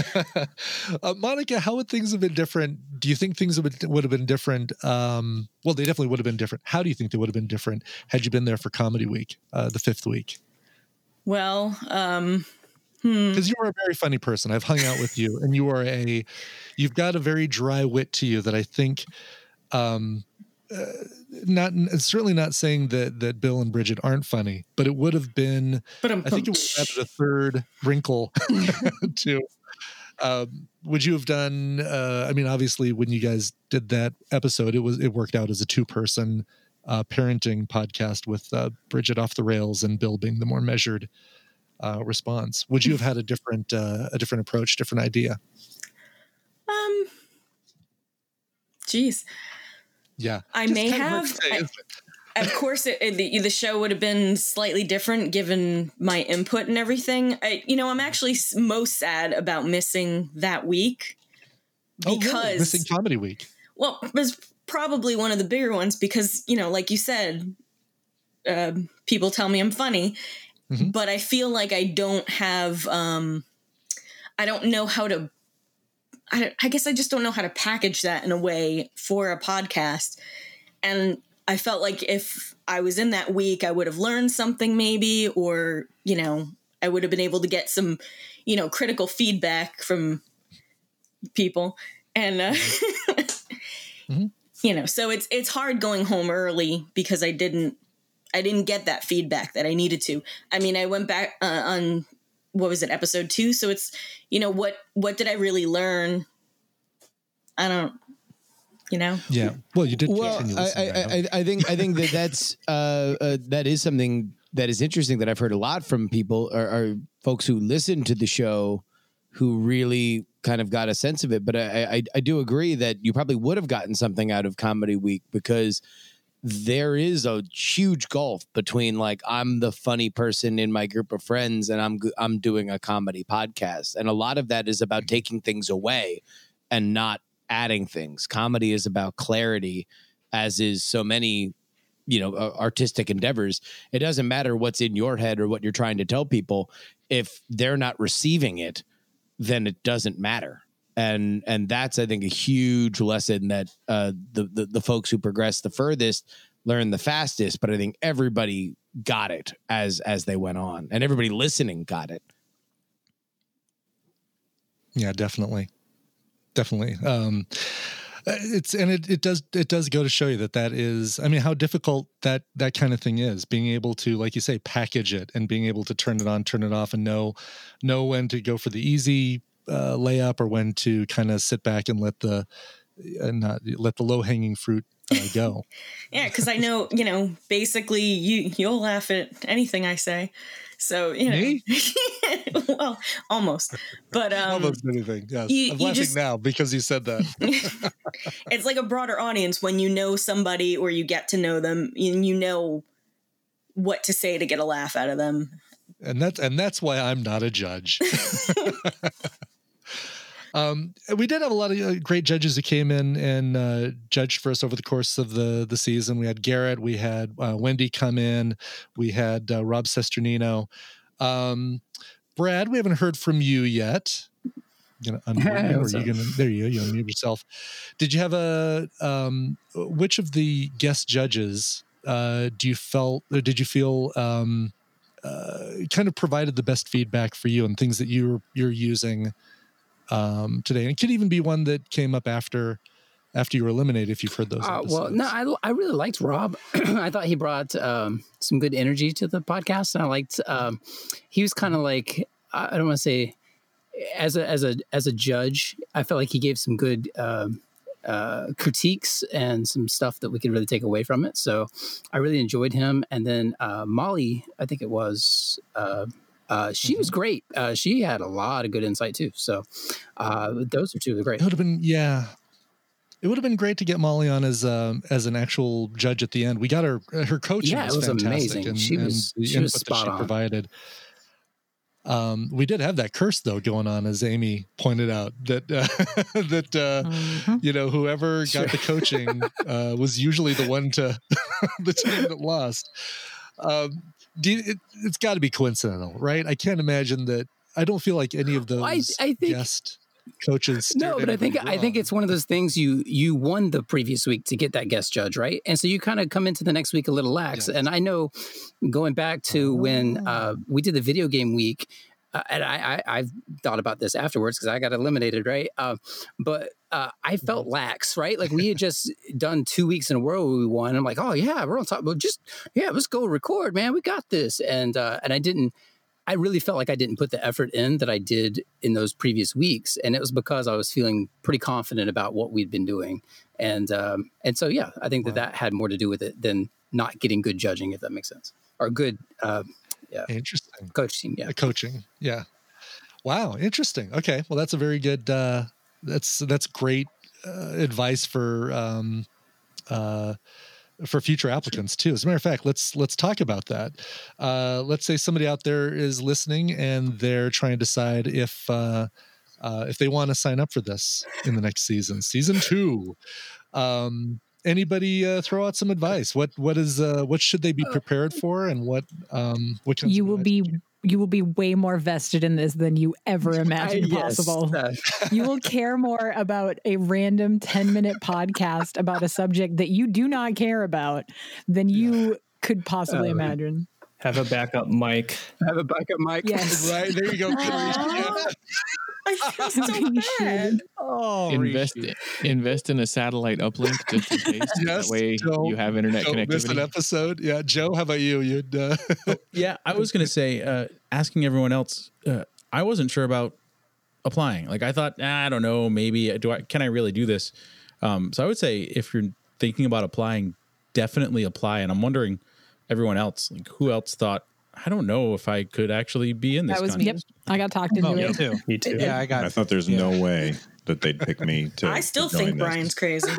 uh, Monica, how would things have been different? Do you think things would, would have been different? Um, well, they definitely would have been different. How do you think they would have been different had you been there for Comedy Week, uh, the fifth week? Well, um, hmm. Because you are a very funny person. I've hung out with you, and you are a, you've got a very dry wit to you that I think, um, uh, not certainly not saying that that Bill and Bridget aren't funny, but it would have been. But I'm I think it would have added a third wrinkle to. Um, would you have done? Uh, I mean, obviously, when you guys did that episode, it was it worked out as a two-person uh, parenting podcast with uh, Bridget off the rails and Bill being the more measured uh, response. Would you have had a different uh, a different approach, different idea? Um, geez, Yeah, I Just may kind of hard have. to say, I- isn't it? of course, it, it- the, the show would have been slightly different given my input and everything. I, you know, I'm actually s- most sad about missing that week Oh, really? because, Missing Comedy Week. well, it was probably one of the bigger ones because, you know, like you said, uh, people tell me I'm funny. Mm-hmm. but I feel like I don't have, um, I don't know how to, I, I guess I just don't know how to package that in a way for a podcast. And I felt like if I was in that week, I would have learned something maybe, or, you know, I would have been able to get some, you know, critical feedback from people. And, uh, mm-hmm. you know, so it's, it's hard going home early because I didn't, I didn't get that feedback that I needed to. I mean, I went back uh, on, what was it, episode two? So it's, you know, what, what did I really learn? I don't, you know? Yeah. Well, you did. Well, I, I, I, I think, I think that that's, uh, uh, that is something that is interesting that I've heard a lot from people or, or folks who listen to the show who really kind of got a sense of it. But I, I, I do agree that you probably would have gotten something out of Comedy Week because there is a huge gulf between like, I'm the funny person in my group of friends and I'm, I'm doing a comedy podcast. And a lot of that is about taking things away and not adding things. Comedy is about clarity, as is so many, you know, uh, artistic endeavors. It doesn't matter what's in your head or what you're trying to tell people. If they're not receiving it, then it doesn't matter. And and that's, I think, a huge lesson that uh, the, the the folks who progress the furthest learn the fastest. But I think everybody got it as as they went on, and everybody listening got it. Yeah, definitely. Definitely. Um, it's, and it, it does, it does go to show you that that is, I mean, how difficult that, that kind of thing is, being able to, like you say, package it and being able to turn it on, turn it off, and know, know when to go for the easy uh, layup or when to kind of sit back and let the, uh, not let the low hanging fruit uh, go. Yeah. Cause I know, you know, basically you, you'll laugh at anything I say. So, you know, Me? well, almost, but, um, almost anything. Yes. you- I'm you laughing just- now because you said that. it's like a broader audience when you know somebody or you get to know them and you know what to say to get a laugh out of them. And that's, and that's why I'm not a judge. Um, we did have a lot of uh, great judges who came in and uh, judged for us over the course of the the season. We had Garrett, we had uh, Wendy come in, we had uh, Rob Sesternino. Um, Brad, we haven't heard from you yet. You know, unmute you, or you gonna, there you go, you unmute yourself. Did you have a um, which of the guest judges uh, do you felt or did you feel um, uh, kind of provided the best feedback for you and things that you're you're using um today? And it could even be one that came up after after you were eliminated, if you've heard those Uh, episodes. well, no, I, I really liked Rob. I thought he brought um, some good energy to the podcast, and I liked. Um, he was kind of like, I don't want to say, as a as a as a judge, I felt like he gave some good um uh, critiques and some stuff that we could really take away from it. So I really enjoyed him. And then uh, Molly, I think it was. Uh, Uh, she was great. Uh, she had a lot of good insight too. So uh, those are two of the great. It would have been, yeah. It would have been great to get Molly on as um as an actual judge at the end. We got her her coaching. Yeah, was it was fantastic, amazing. And, She and was- the she was input that spot she on. provided. Um, we did have that curse though going on, as Amy pointed out, that uh, that uh, Mm-hmm. you know, whoever Sure. got the coaching uh, was usually the one to the team that lost. Um, do you, it, it's got to be coincidental, right? I can't imagine that. I don't feel like any of those I, I think guest coaches. no, steered but I think anybody I think wrong. it's one of those things you you won the previous week to get that guest judge, right? And so you kind of come into the next week a little lax. Yes. And I know going back to when uh, we did the video game week, uh, and I, I I've thought about this afterwards because I got eliminated, right? Uh, but uh, I felt lax, right? Like we had just done two weeks in a row we won. I'm like, oh yeah, we're on top. Well, just yeah, let's go record, man. We got this. And uh, and I didn't. I really felt like I didn't put the effort in that I did in those previous weeks, and it was because I was feeling pretty confident about what we'd been doing, and um, and so yeah, I think that that had more to do with it than not getting good judging, if that makes sense, or good, uh, yeah, Interesting. coaching, yeah, Uh, coaching. Yeah. Wow. Interesting. Okay. Well, that's a very good, uh, that's, that's great, uh, advice for, um, uh, for future applicants too. As a matter of fact, let's, let's talk about that. Uh, let's say somebody out there is listening and they're trying to decide if, uh, uh, if they want to sign up for this in the next season, season two. Um, anybody uh, throw out some advice? What what is uh, what should they be prepared for, and what um what kinds You of will advice- be you will be way more vested in this than you ever imagined Yes, possible. uh, You will care more about a random ten minute podcast about a subject that you do not care about than you could possibly Oh. imagine. Have a backup mic. Have a backup mic. Yes. Right there, you go. Aw. I feel so You should. bad. Oh, invest Rishi. invest in a satellite uplink just in case. Yes, that way don't- you have internet Don't miss an connectivity. episode. Yeah, Joe, how about you? You'd uh, Yeah, I was going to say, uh, asking everyone else, uh, I wasn't sure about applying. Like, I thought, ah, I don't know, maybe do I can I really do this? Um, so I would say, if you're thinking about applying, definitely apply. And I'm wondering, everyone else, like, who else thought, I don't know if I could actually be in this That was me. contest. Yep. I got talked into Oh, me it. too. Me too. Yeah, I got. I thought there's no way that they'd pick me to. I still to join think this. Brian's crazy.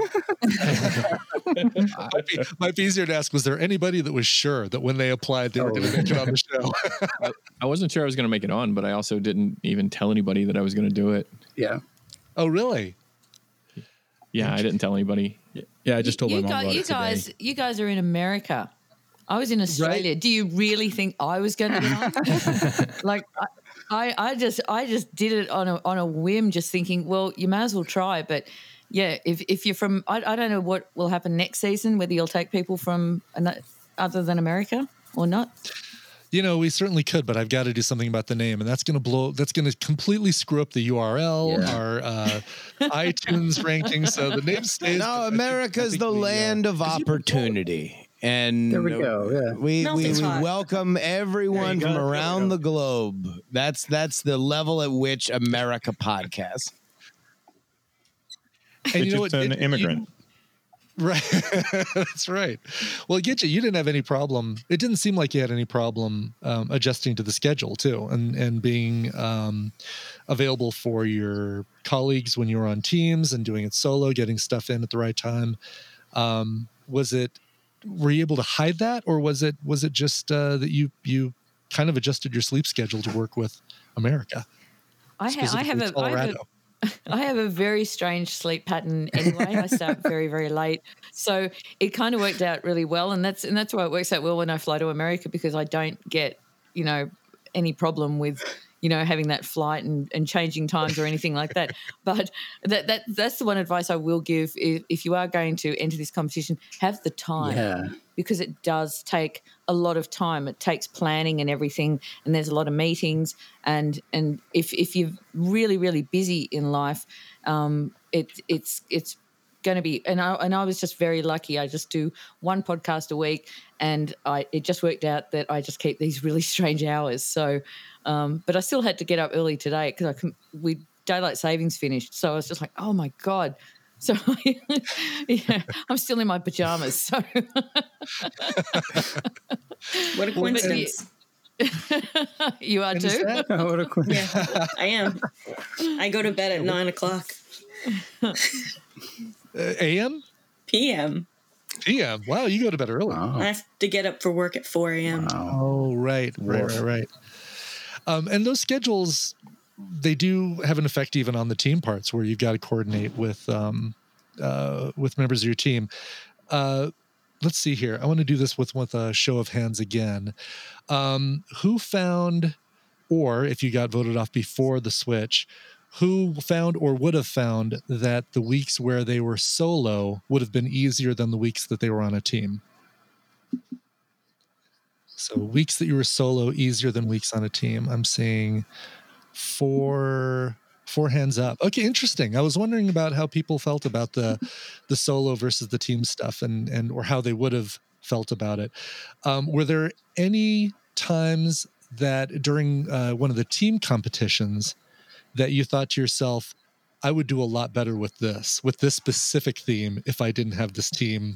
might, be, might be easier to ask. Was there anybody that was sure that when they applied, they were going to make it on the show? I, I wasn't sure I was going to make it on, but I also didn't even tell anybody that I was going to do it. Yeah. Oh, really? Yeah, I didn't tell anybody. Yeah, I just told you my mom guys, about you it today. guys, you guys are in America. I was in Australia. Do you really think I was going to get on? Like, I, I, I just, I just did it on a on a whim, just thinking, well, you may as well try. But yeah, if if you're from, I, I don't know what will happen next season, whether you'll take people from ano- other than America or not. You know, we certainly could, but I've got to do something about the name, and that's going to blow. That's going to completely screw up the U R L, Yeah. our uh, iTunes ranking. So the name stays. No, but I think- America's I think the we, uh, land of opportunity. And There we go, yeah. we, we, Melting we pot. welcome everyone There from you go, there we around go. the globe. That's that's the level at which America podcasts. And It's you know just what? an It- you- immigrant. Right. That's right. Well, get you. You didn't have any problem. It didn't seem like you had any problem um, adjusting to the schedule too, and and being um, available for your colleagues when you were on teams and doing it solo, getting stuff in at the right time. Um, was it? Were you able to hide that, or was it? Was it just uh, that you you kind of adjusted your sleep schedule to work with America? I, ha- I have specifically a, I have a Colorado. I have a very strange sleep pattern anyway. I start very, very late. So it kind of worked out really well. And that's and that's why it works out well when I fly to America, because I don't get, you know, any problem with, you know, having that flight and, and changing times or anything like that. But that, that that's the one advice I will give. If, if you are going to enter this competition, have the time. Yeah. Because it does take a lot of time. It takes planning and everything, and there's a lot of meetings. And and if if you're really really busy in life, um, it it's it's going to be. And I and I was just very lucky. I just do one podcast a week, and I it just worked out that I just keep these really strange hours. So, um, but I still had to get up early today because I can, we daylight savings finished. So I was just like, oh my god. So yeah, I'm still in my pajamas. So What a coincidence. you are And is too. that- Oh, what a cool. Yeah, I am. I go to bed at nine o'clock Uh, A M? P M. P M. Wow, you go to bed early. I have to get up for work at four A M. Oh, right, right, right, right. Um, and those schedules, they do have an effect even on the team parts, where you've got to coordinate with um, uh, with members of your team. Uh, let's see here. I want to do this with with a show of hands again. Um, who found, or if you got voted off before the switch, who found or would have found that the weeks where they were solo would have been easier than the weeks that they were on a team? So weeks that you were solo easier than weeks on a team. I'm seeing four four hands up. Okay, interesting. I was wondering about how people felt about the the solo versus the team stuff, and and or how they would have felt about it. Um, were there any times that during uh, one of the team competitions that you thought to yourself, I would do a lot better with this, with this specific theme, if I didn't have this team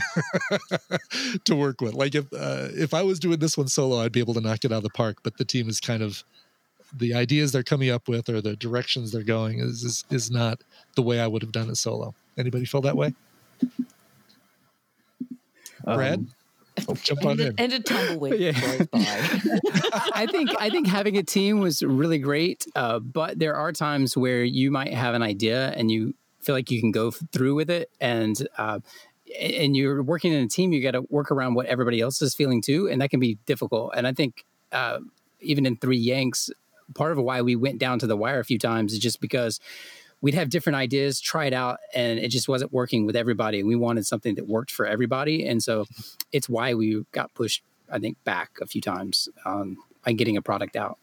to work with? Like if uh, if I was doing this one solo, I'd be able to knock it out of the park. But the team is kind of, the ideas they're coming up with or the directions they're going is is, is not the way I would have done it solo. Anybody feel that way? Brad, Um, oh, jump on And, in. a- and a tumbleweed Yeah. goes by. I think I think having a team was really great, uh, but there are times where you might have an idea and you feel like you can go f- through with it, and uh, and you're working in a team, you got to work around what everybody else is feeling too. And that can be difficult. And I think uh, even in Three Yanks, part of why we went down to the wire a few times is just because we'd have different ideas, try it out, and it just wasn't working with everybody. We wanted something that worked for everybody. And so it's why we got pushed, I think, back a few times um, on getting a product out.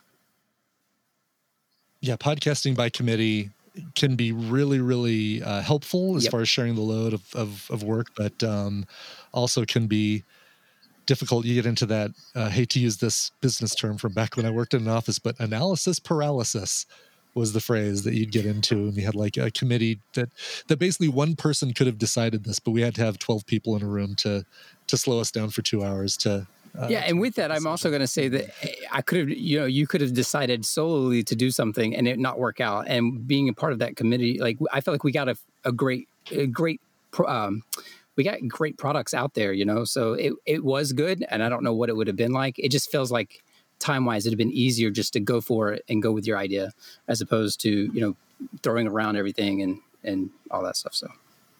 Yeah, podcasting by committee can be really, really uh, helpful as Yep. far as sharing the load of, of, of work, but um, also can be difficult. You get into that, uh, hate to use this business term from back when I worked in an office, but analysis paralysis was the phrase that you'd get into. And you had like a committee that, that basically one person could have decided this, but we had to have twelve people in a room to, to slow us down for two hours to, Uh, yeah, and with that, I'm also going to say that I could have, you know, you could have decided solely to do something and it not work out. And being a part of that committee, like I felt like we got a, a great, a great, um, we got great products out there, you know. So it it was good, and I don't know what it would have been like. It just feels like time wise, it'd have been easier just to go for it and go with your idea, as opposed to you know throwing around everything and and all that stuff. So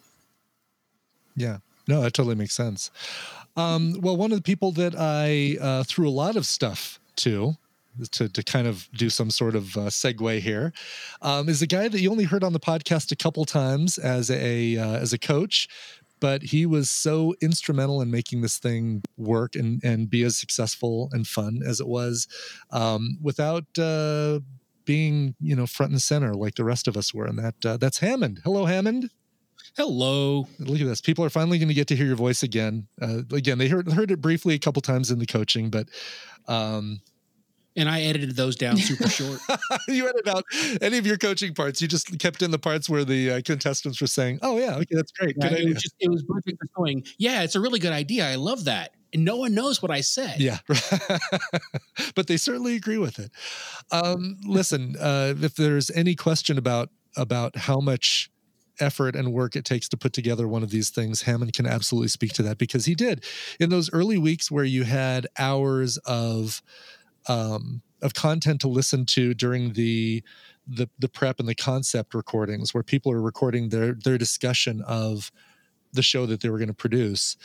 yeah, no, that totally makes sense. Um, well, one of the people that I uh, threw a lot of stuff to, to, to kind of do some sort of uh, segue here, um, is a guy that you only heard on the podcast a couple times as a uh, as a coach, but he was so instrumental in making this thing work and and be as successful and fun as it was, um, without uh, being you know front and center like the rest of us were. And that uh, that's Hammond. Hello, Hammond. Hello. Look at this. People are finally going to get to hear your voice again. Uh, again, they heard heard it briefly a couple times in the coaching, but um, and I edited those down super short. You edited out any of your coaching parts. You just kept in the parts where the uh, contestants were saying, "Oh yeah, okay, that's great. Yeah, Good it idea." was just it was perfect for going, yeah, it's a really good idea. I love that. And no one knows what I said. Yeah, but they certainly agree with it. Um, listen, uh, if there's any question about about how much effort and work it takes to put together one of these things, Hammond can absolutely speak to that, because he did in those early weeks where you had hours of um, of content to listen to during the the the prep and the concept recordings, where people are recording their their discussion of the show that they were going to produce.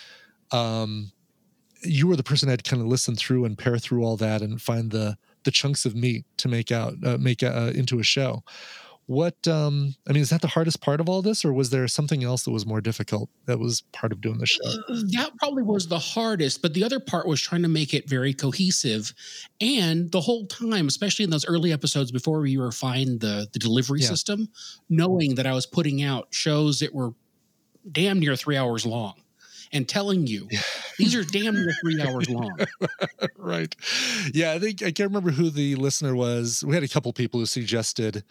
Um, you were the person that had to kind of listen through and pare through all that and find the the chunks of meat to make out uh, make uh, into a show. What, um, I mean, is that the hardest part of all this, or was there something else that was more difficult that was part of doing the show? Uh, that probably was the hardest, but the other part was trying to make it very cohesive. And the whole time, especially in those early episodes before we refined the, the delivery Yeah. system, knowing that I was putting out shows that were damn near three hours long and telling you, these are damn near three hours long. Right. Yeah, I think, I can't remember who the listener was. We had a couple people who suggested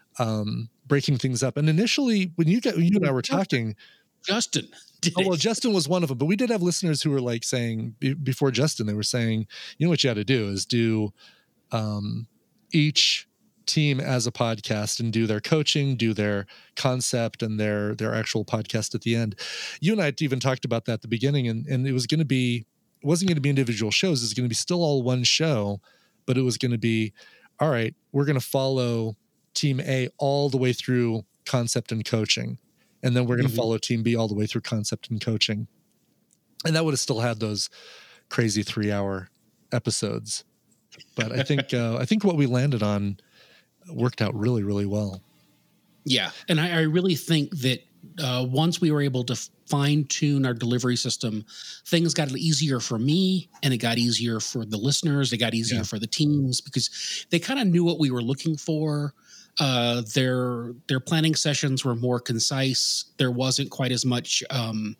um, breaking things up. And initially, when you got, when you and I were talking, Justin. did oh, well, it. Justin was one of them, but we did have listeners who were like saying be, before Justin, they were saying, you know what you got to do is do um, each team as a podcast and do their coaching, do their concept and their, their actual podcast at the end. You and I even talked about that at the beginning, and, and it was going to be, it wasn't going to be individual shows. It was going to be still all one show, but it was going to be, all right, we're going to follow team A all the way through concept and coaching. And then we're going to Mhm. follow team B all the way through concept and coaching. And that would have still had those crazy three hour episodes. But I think, uh, I think what we landed on worked out really, really well. Yeah. And I, I really think that uh, once we were able to fine tune our delivery system, things got easier for me and it got easier for the listeners. It got easier Yeah. for the teams because they kind of knew what we were looking for. Uh, their their planning sessions were more concise. There wasn't quite as much um,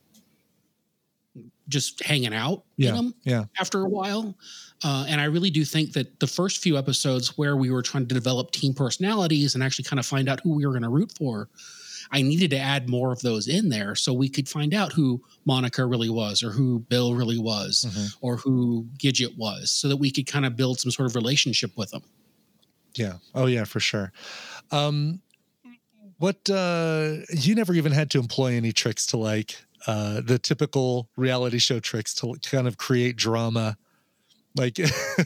just hanging out Yeah. in them Yeah. after a while. Uh, and I really do think that the first few episodes where we were trying to develop team personalities and actually kind of find out who we were going to root for, I needed to add more of those in there so we could find out who Monica really was or who Bill really was Mhm. or who Gidget was so that we could kind of build some sort of relationship with them. Yeah. Oh yeah, for sure. Um, what, uh, you never even had to employ any tricks to like, uh, the typical reality show tricks to kind of create drama Like,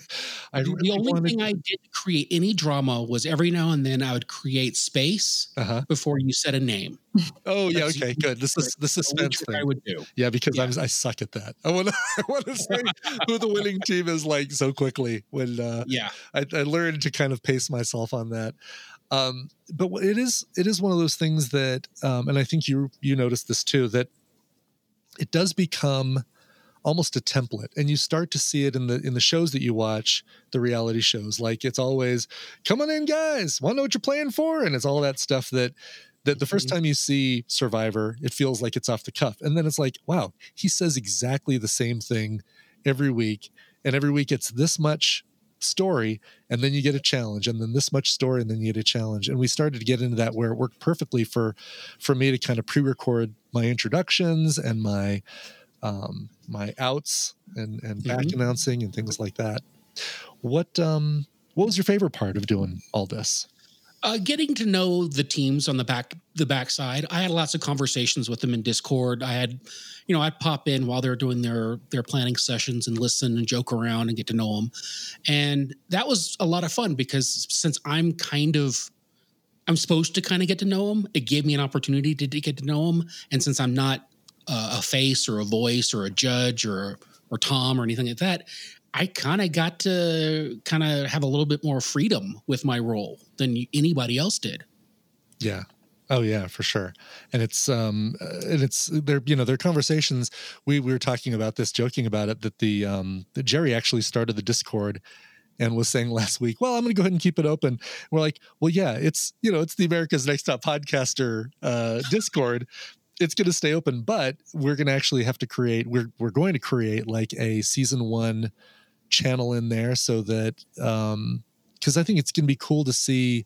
I the, the only thing I did to create any drama was every now and then I would create space uh-huh. before you said a name. Oh yeah, That's okay, good. This is the suspense thing. I would do. Yeah, because yeah. I'm, I suck at that. I want to I want to say who the winning team is like so quickly when uh, yeah I, I learned to kind of pace myself on that. Um, but it is it is one of those things that, um, and I think you you noticed this too, that it does become almost a template, and you start to see it in the in the shows that you watch, the reality shows. Like it's always, come on in, guys, want to know what you're playing for, and it's all that stuff that that the first time you see Survivor, it feels like it's off the cuff, and then it's like, wow, he says exactly the same thing every week, and every week it's this much story, and then you get a challenge, and then this much story, and then you get a challenge. And we started to get into that where it worked perfectly for for me to kind of pre-record my introductions and my um my outs and and back mm-hmm. announcing and things like that. What um what was your favorite part of doing all this? Uh, getting to know the teams on the back the backside. I had lots of conversations with them in Discord. I had, you know, I'd pop in while they're doing their their planning sessions and listen and joke around and get to know them. And that was a lot of fun because since I'm kind of I'm supposed to kind of get to know them, it gave me an opportunity to, to get to know them. And since I'm not uh, a face or a voice or a judge or or Tom or anything like that, I kind of got to kind of have a little bit more freedom with my role than anybody else did. Yeah. Oh yeah, for sure. And it's, um, and it's there, you know, their conversations, we, we were talking about this, joking about it, that the, um, that Jerry actually started the Discord and was saying last week, well, I'm going to go ahead and keep it open. We're like, well, yeah, it's, you know, it's the America's Next Top Podcaster, uh, Discord. It's going to stay open, but we're going to actually have to create, we're, we're going to create like a season one channel in there so that um because I think it's gonna be cool to see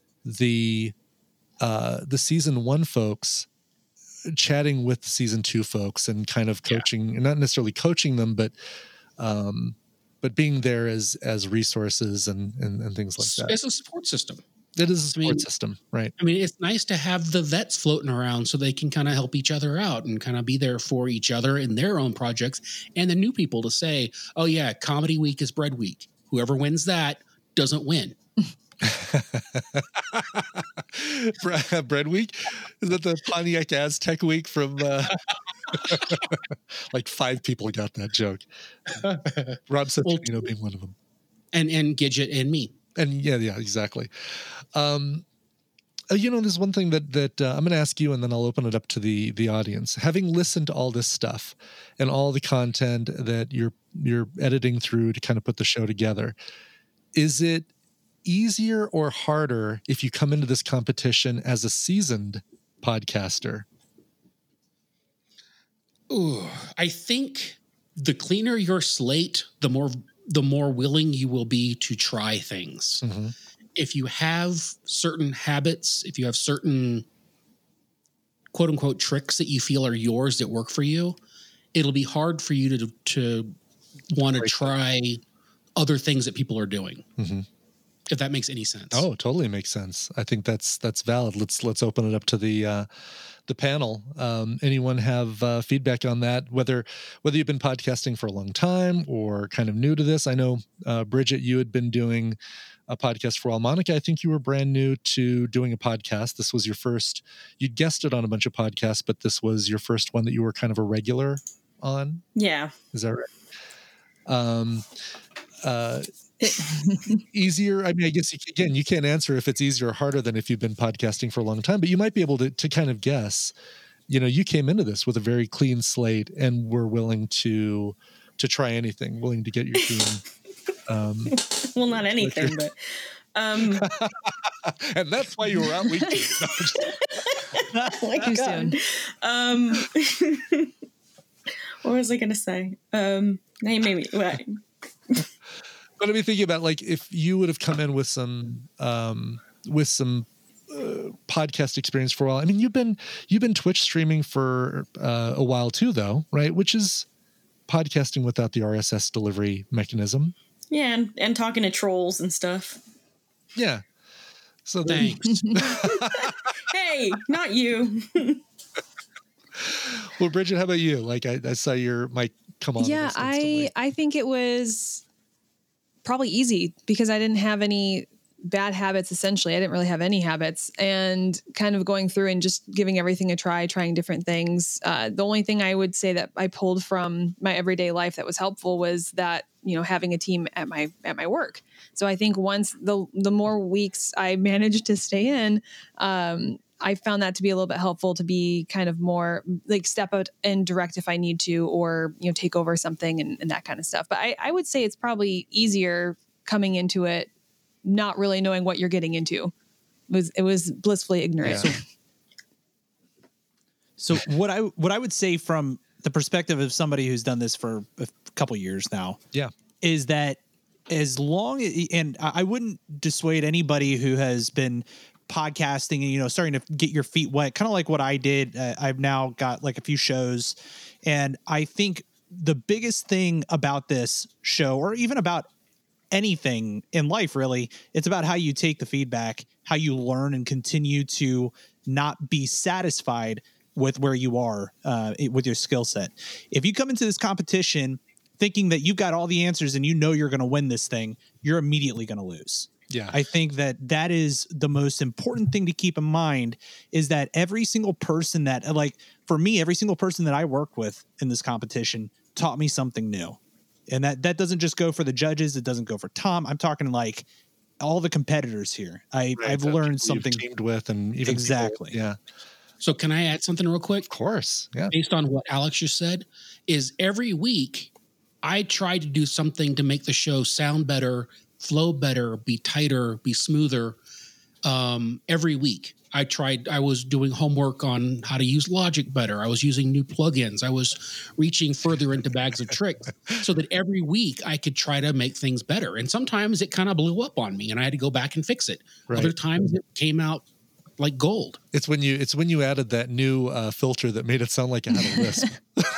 the uh the season one folks chatting with season two folks and kind of coaching, yeah. not necessarily coaching them, but um but being there as as resources and and, and things like that. It's a support system. It is a support I mean, system, right? I mean, it's nice to have the vets floating around so they can kind of help each other out and kind of be there for each other in their own projects, and the new people to say, oh yeah, comedy week is bread week. Whoever wins that doesn't win. Bread week? Is that the Pontiac Aztec week from uh like five people got that joke. Rob said, well, you know, being one of them. And and Gidget and me. And yeah, yeah, exactly. Um, uh, you know, there's one thing that that uh, I'm going to ask you, and then I'll open it up to the the audience. Having listened to all this stuff and all the content that you're you're editing through to kind of put the show together, is it easier or harder if you come into this competition as a seasoned podcaster? Ooh, I think the cleaner your slate, the more the more willing you will be to try things. Mm-hmm. If you have certain habits, if you have certain quote unquote tricks that you feel are yours that work for you, it'll be hard for you to, to want to try other things that people are doing. Mm-hmm. If that makes any sense. Oh, totally makes sense. I think that's, that's valid. Let's, let's open it up to the, uh, the panel. Um, anyone have uh, feedback on that? Whether, whether you've been podcasting for a long time or kind of new to this. I know, uh, Bridget, you had been doing a podcast for a while. Monica, I think you were brand new to doing a podcast. This was your first, you'd guested on a bunch of podcasts, but this was your first one that you were kind of a regular on. Yeah. Is that right? Um, uh, easier. I mean, I guess, again, you can't answer if it's easier or harder than if you've been podcasting for a long time, but you might be able to, to kind of guess. You know, you came into this with a very clean slate and were willing to to try anything, willing to get your team. Um, well, not anything, but. Um, and that's why you were out week two. Oh my Too God. soon. Um, what was I going to say? Um, hey, maybe. What? But I mean, thinking about like if you would have come in with some um, with some uh, podcast experience for a while. I mean, you've been you've been Twitch streaming for uh, a while too, though, right? Which is podcasting without the R S S delivery mechanism. Yeah, and, and talking to trolls and stuff. Yeah. So thanks. Hey, not you. Well, Bridget, how about you? Like I, I saw your mic come on. Yeah, I I think it was probably easy because I didn't have any bad habits. Essentially, I didn't really have any habits, and kind of going through and just giving everything a try, trying different things. Uh, the only thing I would say that I pulled from my everyday life that was helpful was that, you know, having a team at my, at my work. So I think once the, the more weeks I managed to stay in, um, I found that to be a little bit helpful to be kind of more like step out and direct if I need to, or, you know, take over something and, and that kind of stuff. But I, I would say it's probably easier coming into it not really knowing what you're getting into. It was it was blissfully ignorant. Yeah. So what I what I would say from the perspective of somebody who's done this for a couple years now, yeah, is that as long and I wouldn't dissuade anybody who has been podcasting and, you know, starting to get your feet wet, kind of like what I did. Uh, I've now got like a few shows, and I think the biggest thing about this show, or even about anything in life, really, it's about how you take the feedback, how you learn and continue to not be satisfied with where you are uh, with your skill set. If you come into this competition thinking that you've got all the answers and you know you're going to win this thing, you're immediately going to lose. Yeah. I think that that is the most important thing to keep in mind, is that every single person that, like, for me, every single person that I work with in this competition taught me something new. And that, that doesn't just go for the judges. It doesn't go for Tom. I'm talking like all the competitors here. I, Right, I've the learned people you've something. teamed with, and even exactly. people- yeah. So can I add something real quick? Of course. Yeah. Based on what Alex just said, is every week I try to do something to make the show sound better, flow better, be tighter, be smoother. Um, every week I tried, I was doing homework on how to use Logic better. I was using new plugins. I was reaching further into bags of tricks so that every week I could try to make things better. And sometimes it kind of blew up on me and I had to go back and fix it. Right. Other times it came out like gold. It's when you it's when you added that new uh, filter that made it sound like it had a lisp.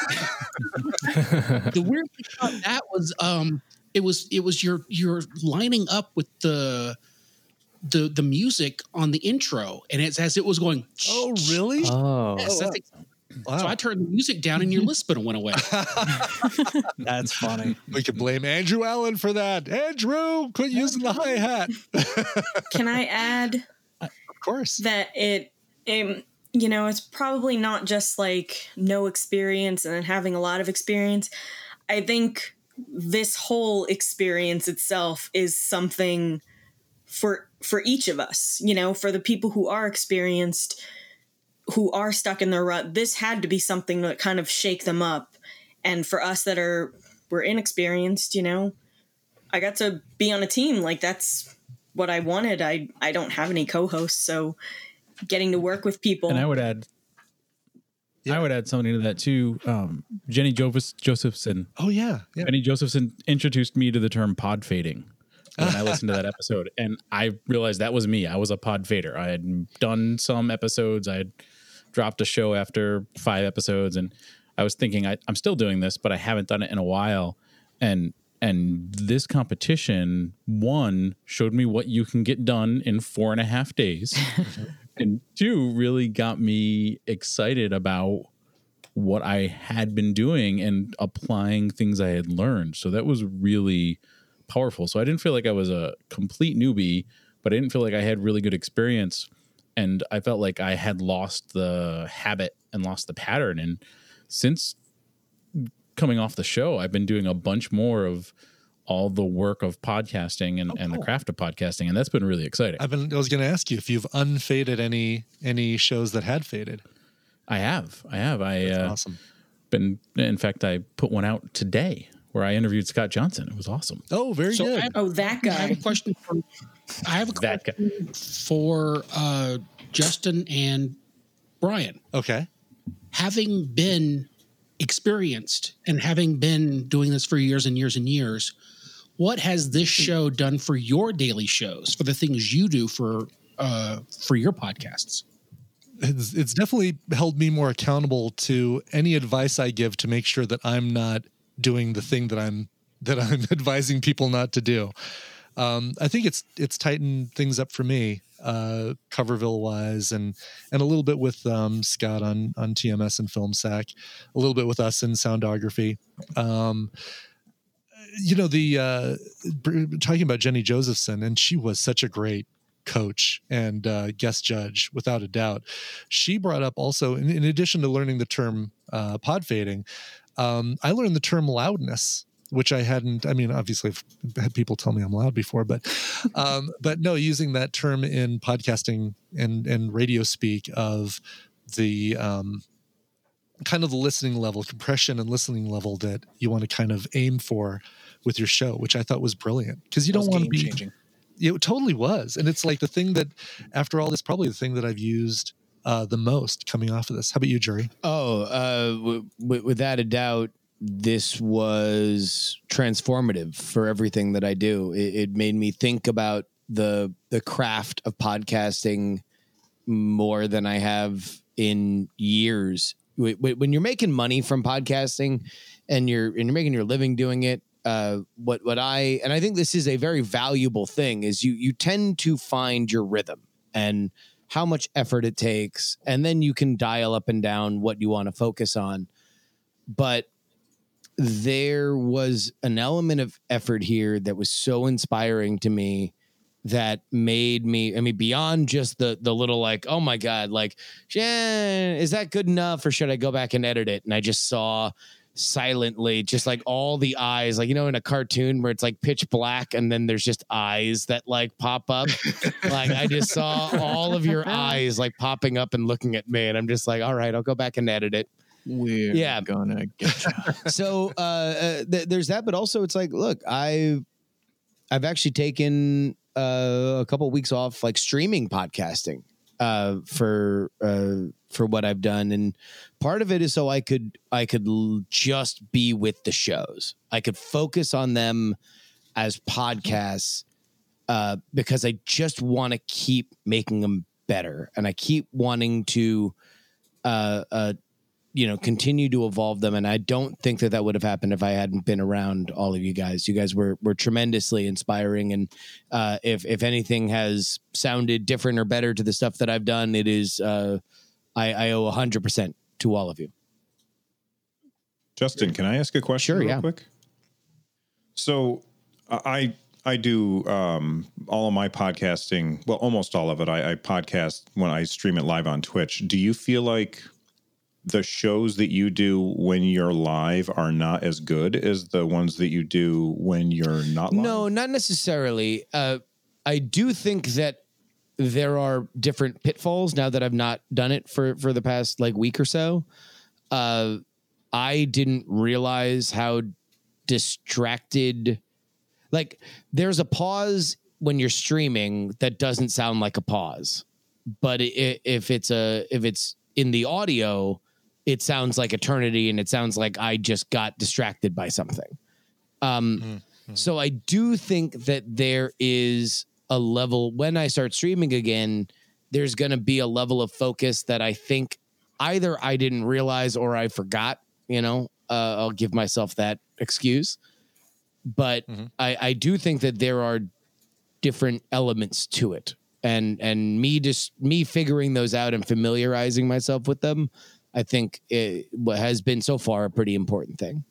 The weird thing about that was um it was it was your your lining up with the the the music on the intro, and it's as it was going. Oh, really? Oh, Yes, that's exactly. So I turned the music down and your lisping went away. That's funny. We could blame Andrew Allen for that. Andrew, quit using the hi-hat. Can I add? Of course. That it, um, you know, it's probably not just like no experience and then having a lot of experience. I think this whole experience itself is something for for each of us, you know, for the people who are experienced, who are stuck in their rut. This had to be something that kind of shake them up. And for us that are, we're inexperienced, you know, I got to be on a team. Like, that's what I wanted. I, I don't have any co-hosts, so getting to work with people. And I would add, I would add something to that too. Um, Jenny Joseph- Josephson. Oh yeah. yeah. Jenny Josephson introduced me to the term pod fading when I listened to that episode, and I realized that was me. I was a pod fader. I had done some episodes. I had dropped a show after five episodes, and I was thinking I, I'm still doing this, but I haven't done it in a while. And and this competition, one, showed me what you can get done in four and a half days, and two, really got me excited about what I had been doing and applying things I had learned. So that was really powerful. So I didn't feel like I was a complete newbie, but I didn't feel like I had really good experience. And I felt like I had lost the habit and lost the pattern. And since coming off the show, I've been doing a bunch more of all the work of podcasting and, oh, and cool. the craft of podcasting. And that's been really exciting. I've been, I was going to ask you if you've unfaded any, any shows that had faded. I have, I have. I, that's uh, awesome. Been, in fact, I put one out today where I interviewed Scott Johnson. It was awesome. Oh, very so good. Have, oh, that guy. I have a question for, I have a question for uh, Justin and Brian. Okay. Having been experienced and having been doing this for years and years and years, what has this show done for your daily shows, for the things you do for uh, for your podcasts? It's, it's definitely held me more accountable to any advice I give to make sure that I'm not doing the thing that I'm that I'm advising people not to do. Um, I think it's it's tightened things up for me, uh, Coverville wise, and and a little bit with um, Scott on on T M S and FilmSack, a little bit with us in soundography. Um, you know, the uh, talking about Jenny Josephson, and she was such a great coach and uh, guest judge, without a doubt. She brought up also, in, in addition to learning the term uh, pod fading, um, I learned the term loudness, which I hadn't. I mean, obviously, I've had people tell me I'm loud before, but um, but no, using that term in podcasting and and radio speak of the um, kind of the listening level, compression and listening level that you want to kind of aim for with your show, which I thought was brilliant, because you That don't was want to be. game-changing. It totally was, and it's like the thing that, after all this, probably the thing that I've used uh, the most coming off of this. How about you, Jerry? Oh, uh, w- w- without a doubt, this was transformative for everything that I do. It, it made me think about the the craft of podcasting more than I have in years. W- w- when you're making money from podcasting and you're and you're making your living doing it, uh, what what I and I think this is a very valuable thing is you you tend to find your rhythm and how much effort it takes, and then you can dial up and down what you want to focus on. But there was an element of effort here that was so inspiring to me that made me, I mean, beyond just the the little like, oh my God, like, yeah, is that good enough, or should I go back and edit it? And I just saw silently just like all the eyes, like, you know, in a cartoon where it's like pitch black and then there's just eyes that like pop up. Like I just saw all of your eyes like popping up and looking at me, and I'm just like, all right, I'll go back and edit it. We're yeah. gonna get you. So uh, uh, th- there's that, but also it's like, look, I've I've actually taken uh, a couple of weeks off, like streaming podcasting uh, for uh, for what I've done, and part of it is so I could I could l- just be with the shows. I could focus on them as podcasts uh, because I just want to keep making them better, and I keep wanting to. Uh, uh, you know, continue to evolve them. And I don't think that that would have happened if I hadn't been around all of you guys. You guys were, were tremendously inspiring. And uh, if, if anything has sounded different or better to the stuff that I've done, it is, uh, I, I owe a hundred percent to all of you. Justin, can I ask a question Sure, real yeah. quick? So I, I do um, all of my podcasting. Well, almost all of it. I, I podcast when I stream it live on Twitch. Do you feel like the shows that you do when you're live are not as good as the ones that you do when you're not live? No, not necessarily. Uh, I do think that there are different pitfalls now that I've not done it for, for the past like week or so. Uh, I didn't realize how distracted, like there's a pause when you're streaming that doesn't sound like a pause, but it, if it's a, if it's in the audio, it sounds like eternity, and it sounds like I just got distracted by something. Um, mm-hmm. So I do think that there is a level when I start streaming again, there's going to be a level of focus that I think either I didn't realize or I forgot, you know, uh, I'll give myself that excuse. But mm-hmm. I, I do think that there are different elements to it, and, and me just me figuring those out and familiarizing myself with them, I think it has been so far a pretty important thing.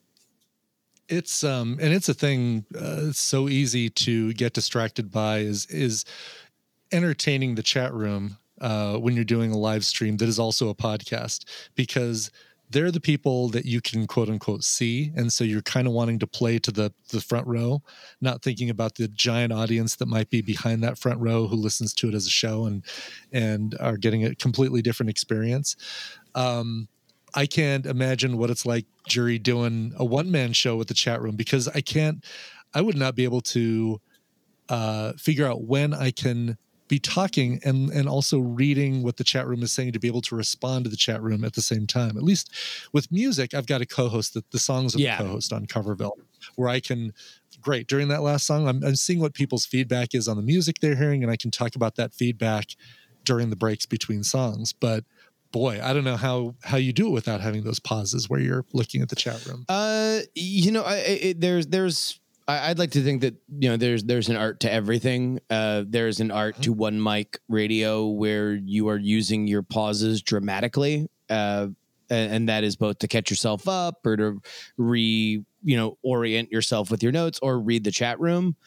It's um and it's a thing uh, it's so easy to get distracted by is is entertaining the chat room uh, when you're doing a live stream that is also a podcast, because they're the people that you can quote unquote see, and so you're kind of wanting to play to the the front row, not thinking about the giant audience that might be behind that front row who listens to it as a show and and are getting a completely different experience. Um, I can't imagine what it's like, Jerry, doing a one-man show with the chat room, because I can't, I would not be able to uh, figure out when I can be talking and, and also reading what the chat room is saying to be able to respond to the chat room at the same time. At least with music, I've got a co-host, the, the songs of yeah. the co-host on Coverville, where I can, great, during that last song, I'm, I'm seeing what people's feedback is on the music they're hearing, and I can talk about that feedback during the breaks between songs. But boy, I don't know how how you do it without having those pauses where you're looking at the chat room. Uh, you know, I, it, there's there's I, I'd like to think that, you know, there's there's an art to everything. Uh, there's an art to one mic radio where you are using your pauses dramatically, uh, and, and that is both to catch yourself up or to re you know, orient yourself with your notes or read the chat room.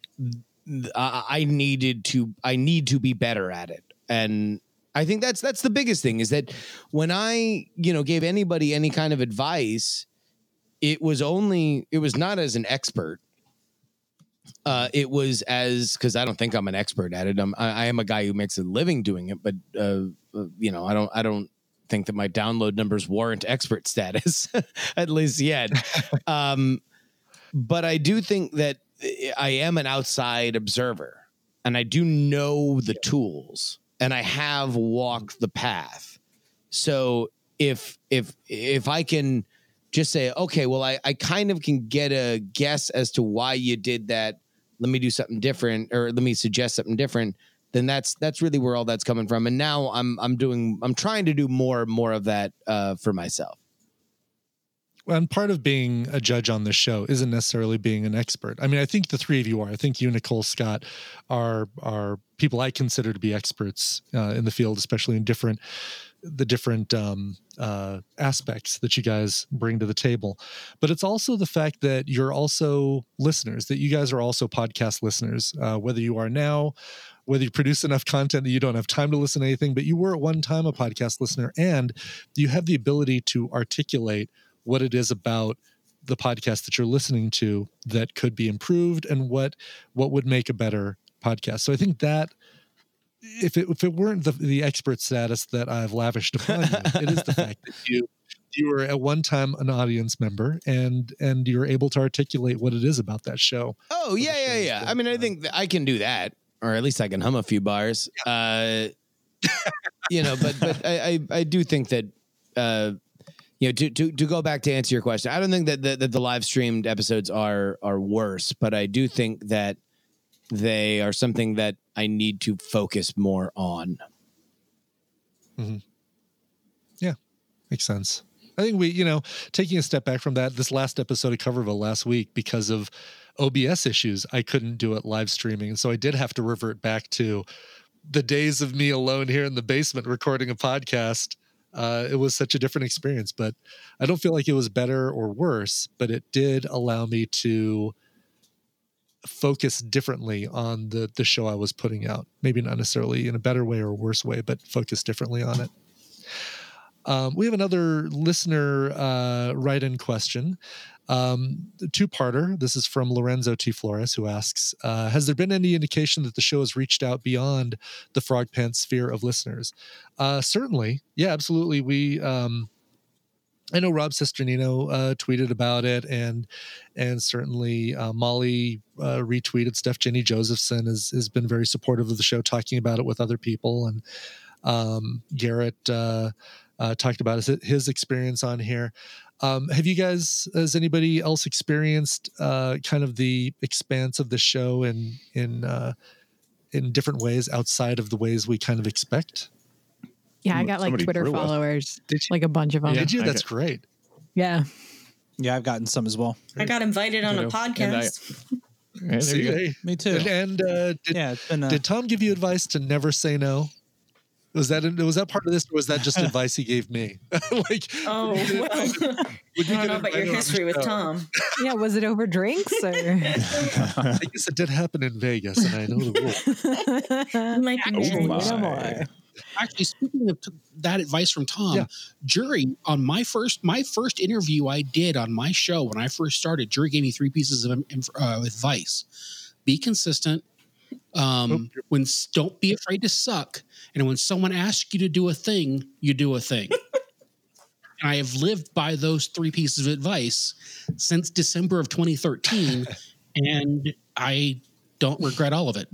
I, I needed to, I need to be better at it. And I think that's, that's the biggest thing is that when I, you know, gave anybody any kind of advice, it was only, it was not as an expert. Uh, it was as, cause I don't think I'm an expert at it. I'm, I, I am a guy who makes a living doing it, but, uh, you know, I don't, I don't think that my download numbers warrant expert status, at least yet. um, but I do think that I am an outside observer and I do know the tools and I have walked the path. So if, if, if I can just say, okay, well, I, I kind of can get a guess as to why you did that. Let me do something different, or let me suggest something different. Then that's, that's really where all that's coming from. And now I'm, I'm doing, I'm trying to do more and more of that uh, for myself. And part of being a judge on this show isn't necessarily being an expert. I mean, I think the three of you are. I think you, Nicole, Scott, are are people I consider to be experts uh, in the field, especially in different the different um, uh, aspects that you guys bring to the table. But it's also the fact that you're also listeners, that you guys are also podcast listeners, uh, whether you are now, whether you produce enough content that you don't have time to listen to anything, but you were at one time a podcast listener, and you have the ability to articulate what it is about the podcast that you're listening to that could be improved and what what would make a better podcast. So I think that if it if it weren't the, the expert status that I've lavished upon you, it is the fact that you you were at one time an audience member and and you're able to articulate what it is about that show. Oh yeah, yeah, yeah. I mean, I think that I can do that, or at least I can hum a few bars. Uh, you know, but but I I, I do think that. Uh, You know, to, to to go back to answer your question, I don't think that the, that the live streamed episodes are are worse, but I do think that they are something that I need to focus more on. Mm-hmm. Yeah, makes sense. I think we, you know, taking a step back from that, this last episode of Coverville last week, because of O B S issues, I couldn't do it live streaming, and so I did have to revert back to the days of me alone here in the basement recording a podcast. Uh, it was such a different experience, but I don't feel like it was better or worse, but it did allow me to focus differently on the, the show I was putting out. Maybe not necessarily in a better way or a worse way, but focus differently on it. Um, we have another listener uh, write-in question. Um, two-parter. This is from Lorenzo T. Flores, who asks, uh, has there been any indication that the show has reached out beyond the Frog Pants sphere of listeners? Uh, certainly. Yeah, absolutely. We, um, I know Rob Cesternino uh, tweeted about it, and and certainly uh, Molly uh, retweeted stuff. Jenny Josephson has, has been very supportive of the show, talking about it with other people. And um, Garrett uh, uh, talked about his, his experience on here. Um, have you guys, has anybody else experienced uh, kind of the expanse of the show in in uh, in different ways outside of the ways we kind of expect? Yeah, I got like Somebody Twitter drew us. followers, like a bunch of them. Yeah, did you? I That's got- great. Yeah. Yeah, I've gotten some as well. I got invited on You a know, and I- podcast. Right, there See, you go. hey. Me too. And, and uh, did, yeah, it's been. Uh, did Tom give you advice to never say no? Was that was that part of this, or was that just advice he gave me? Like, Oh, would you- well, would you I get don't know about your invited on the history with show? Tom. Yeah. Was it over drinks or? I guess it did happen in Vegas, and I know the rules. You might be Actually, married. no more. Actually, speaking of t- that advice from Tom, Yeah. Jury on my first my first interview I did on my show when I first started, Jury gave me three pieces of inf- uh, advice: be consistent. Um, when s- don't be afraid to suck, and when someone asks you to do a thing, you do a thing. And I have lived by those three pieces of advice since December of twenty thirteen, and I don't regret all of it.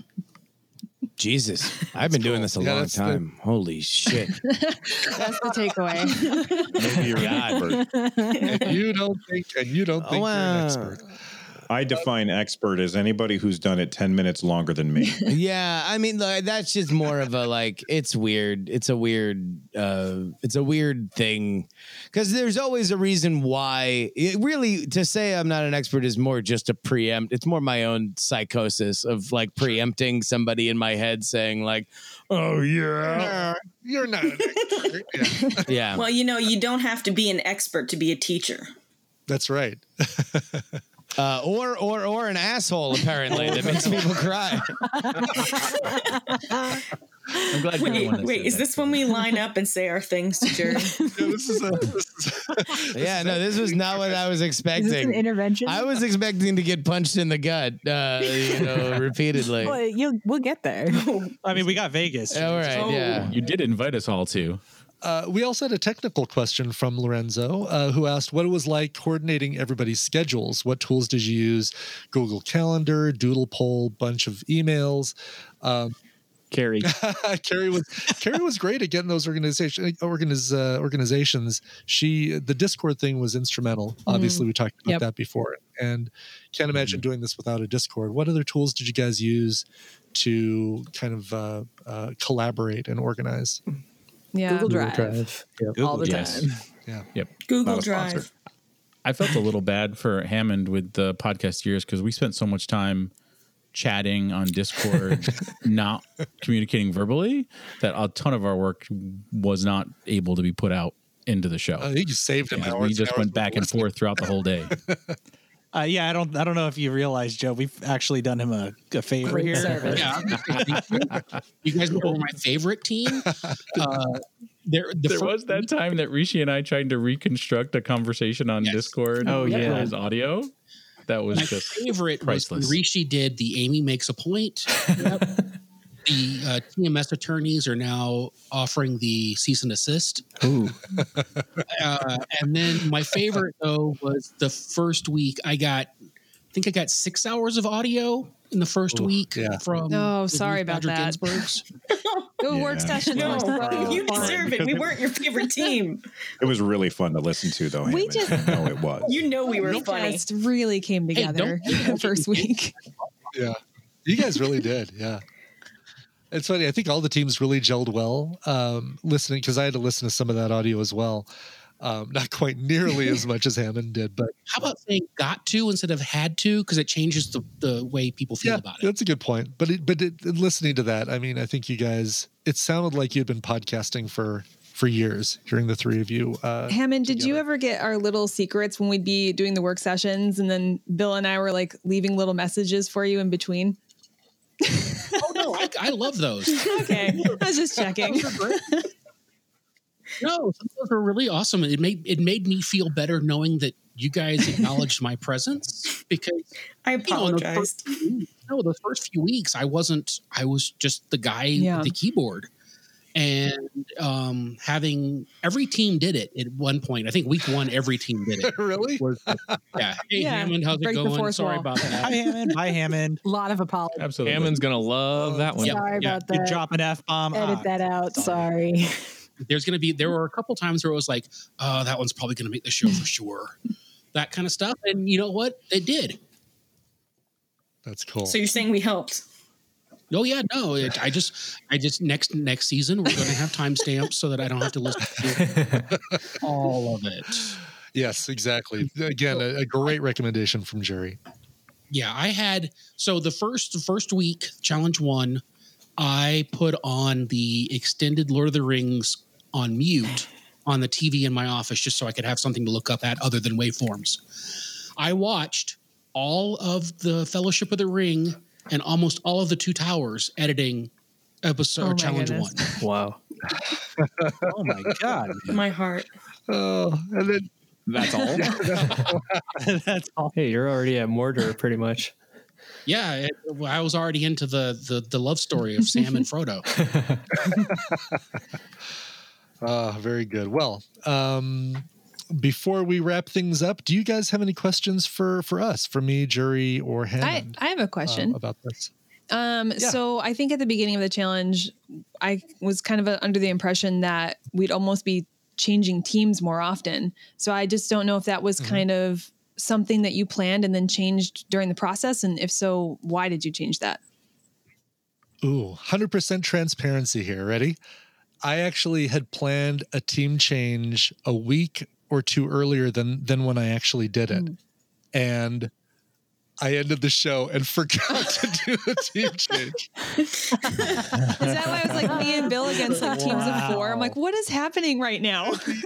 Jesus, I've been doing this a Yeah, long that's the- time. Holy shit. That's the takeaway. Maybe you're an expert. And you don't think, and you don't think Oh, you're an wow. expert. I define expert as anybody who's done it ten minutes longer than me. Yeah, I mean, like, that's just more of a like. It's weird. It's a weird. Uh, it's a weird thing because there's always a reason why. It really, to say I'm not an expert is more just a preempt. It's more my own psychosis of like preempting somebody in my head saying like, "Oh yeah, You're not an expert. Yeah. yeah." Well, you know, you don't have to be an expert to be a teacher. That's right. Uh, or or or an asshole apparently that makes people cry. I'm glad you're the Wait, one that wait, said is that. this when we line up and say our things to Jerry? No, this is a, this is, Yeah, no, this was not what I was Is this expecting. an intervention? I was expecting to get punched in the gut, uh, you know, repeatedly. Well, you'll, we'll get there. I mean, we got Vegas. All right, Oh. yeah. You did invite us all to. Uh, we also had a technical question from Lorenzo, uh, who asked what it was like coordinating everybody's schedules. What tools did you use? Google Calendar, Doodle Poll, bunch of emails. Um, Carrie. Carrie was Carrie was great at getting those organization organiz, uh, organizations. She the Discord thing was instrumental. Obviously, we talked about Yep. that before, and can't imagine doing this without a Discord. What other tools did you guys use to kind of uh, uh, collaborate and organize? Yeah. Google Google Drive. Drive. Yep. All the Yes. time. Yeah. Yep. Google Not a sponsor. Drive. I felt a little bad for Hammond with the podcast years because we spent so much time chatting on Discord, not communicating verbally, that a ton of our work was not able to be put out into the show. I think you saved him. Because hours we and just hours went of back and listening. forth throughout the whole day. Uh, yeah, I don't. I don't know if you realize, Joe. We've actually done him a, a favor Great here. service. Yeah, you guys know my favorite team. Uh, there, the There first was that time that Rishi and I tried to reconstruct a conversation on Yes. Discord. Oh, for yeah. his audio. That was My just favorite priceless. was when Rishi did the Amy Makes a Point. The uh, T M S attorneys are now offering the cease and assist. Ooh. Uh, and then my favorite though was the first week I got, I think I got six hours of audio in the first Ooh, week yeah. from. Oh, the sorry about Patrick that. Ginsburg's. Good work Yeah. sessions. No, were so you fun. deserve it. We weren't your favorite team. It was really fun to listen to, though. We Hammond. just- no, it was. You know we were We funny. just really came Hey, together don't- the first week. Yeah, you guys really did. Yeah, it's funny. I think all the teams really gelled well. Um, listening because I had to listen to some of that audio as well. Um, not quite nearly as much as Hammond did, but How about saying got to instead of had to? Because it changes the, the way people feel yeah, about it. that's a good point. But it, but it, listening to that, I mean, I think you guys. It sounded like you'd been podcasting for for years. Hearing the three of you. Uh, Hammond, did you together. ever get our little secrets when we'd be doing the work sessions and then Bill and I were like leaving little messages for you in between? Oh no, I, I love those. Okay. I was just checking. Those are great. No, those are really awesome. It made it made me feel better knowing that you guys acknowledged my presence because I you know, in the apologize. first few weeks- no, the first few weeks I wasn't. I was just the guy Yeah. with the keyboard, and um, having every team did it at one point. I think week one, every team did it. really? Was, yeah. Hey Yeah, Hammond, how's it break the going? fourth Sorry wall. about Hi, that. Hammond. Bye, Hammond. A lot of apologies. Absolutely. Hammond's gonna love that one. Yep. Sorry Yeah. about You that. drop an F bomb. Edit Ah, that out. sorry. Sorry. There's going to be, there were a couple times where it was like, oh, that one's probably going to make the show for sure. That kind of stuff. And you know what? It did. That's cool. So you're saying we helped? Oh yeah, no. It, I just, I just next next season we're going to have timestamps so that I don't have to listen to all of it. Yes, exactly. Again, a, a great recommendation from Jerry. Yeah, I had so the first the first week, challenge one, I put on the extended Lord of the Rings on mute on the T V in my office just so I could have something to look up at other than waveforms. I watched all of the Fellowship of the Ring and almost all of the Two Towers editing episode Oh my challenge goodness. one. Wow. Oh my god. My heart. Oh, and then That's all. That's all. Hey, you're already at Mordor pretty much. Yeah, it, I was already into the, the the love story of Sam and Frodo. Ah, very good. Well, um, before we wrap things up, do you guys have any questions for for us, for me, Jury, or I, Hammond I have a question. uh, about this? Um, Yeah. So I think at the beginning of the challenge, I was kind of uh under the impression that we'd almost be changing teams more often. So I just don't know if that was kind of something that you planned and then changed during the process. And if so, why did you change that? Ooh, one hundred percent transparency here. Ready? I actually had planned a team change a week or two earlier than than when I actually did it. And I ended the show and forgot to do the team change. Is that why I was like me and Bill against like teams of four? I'm like, what is happening right now?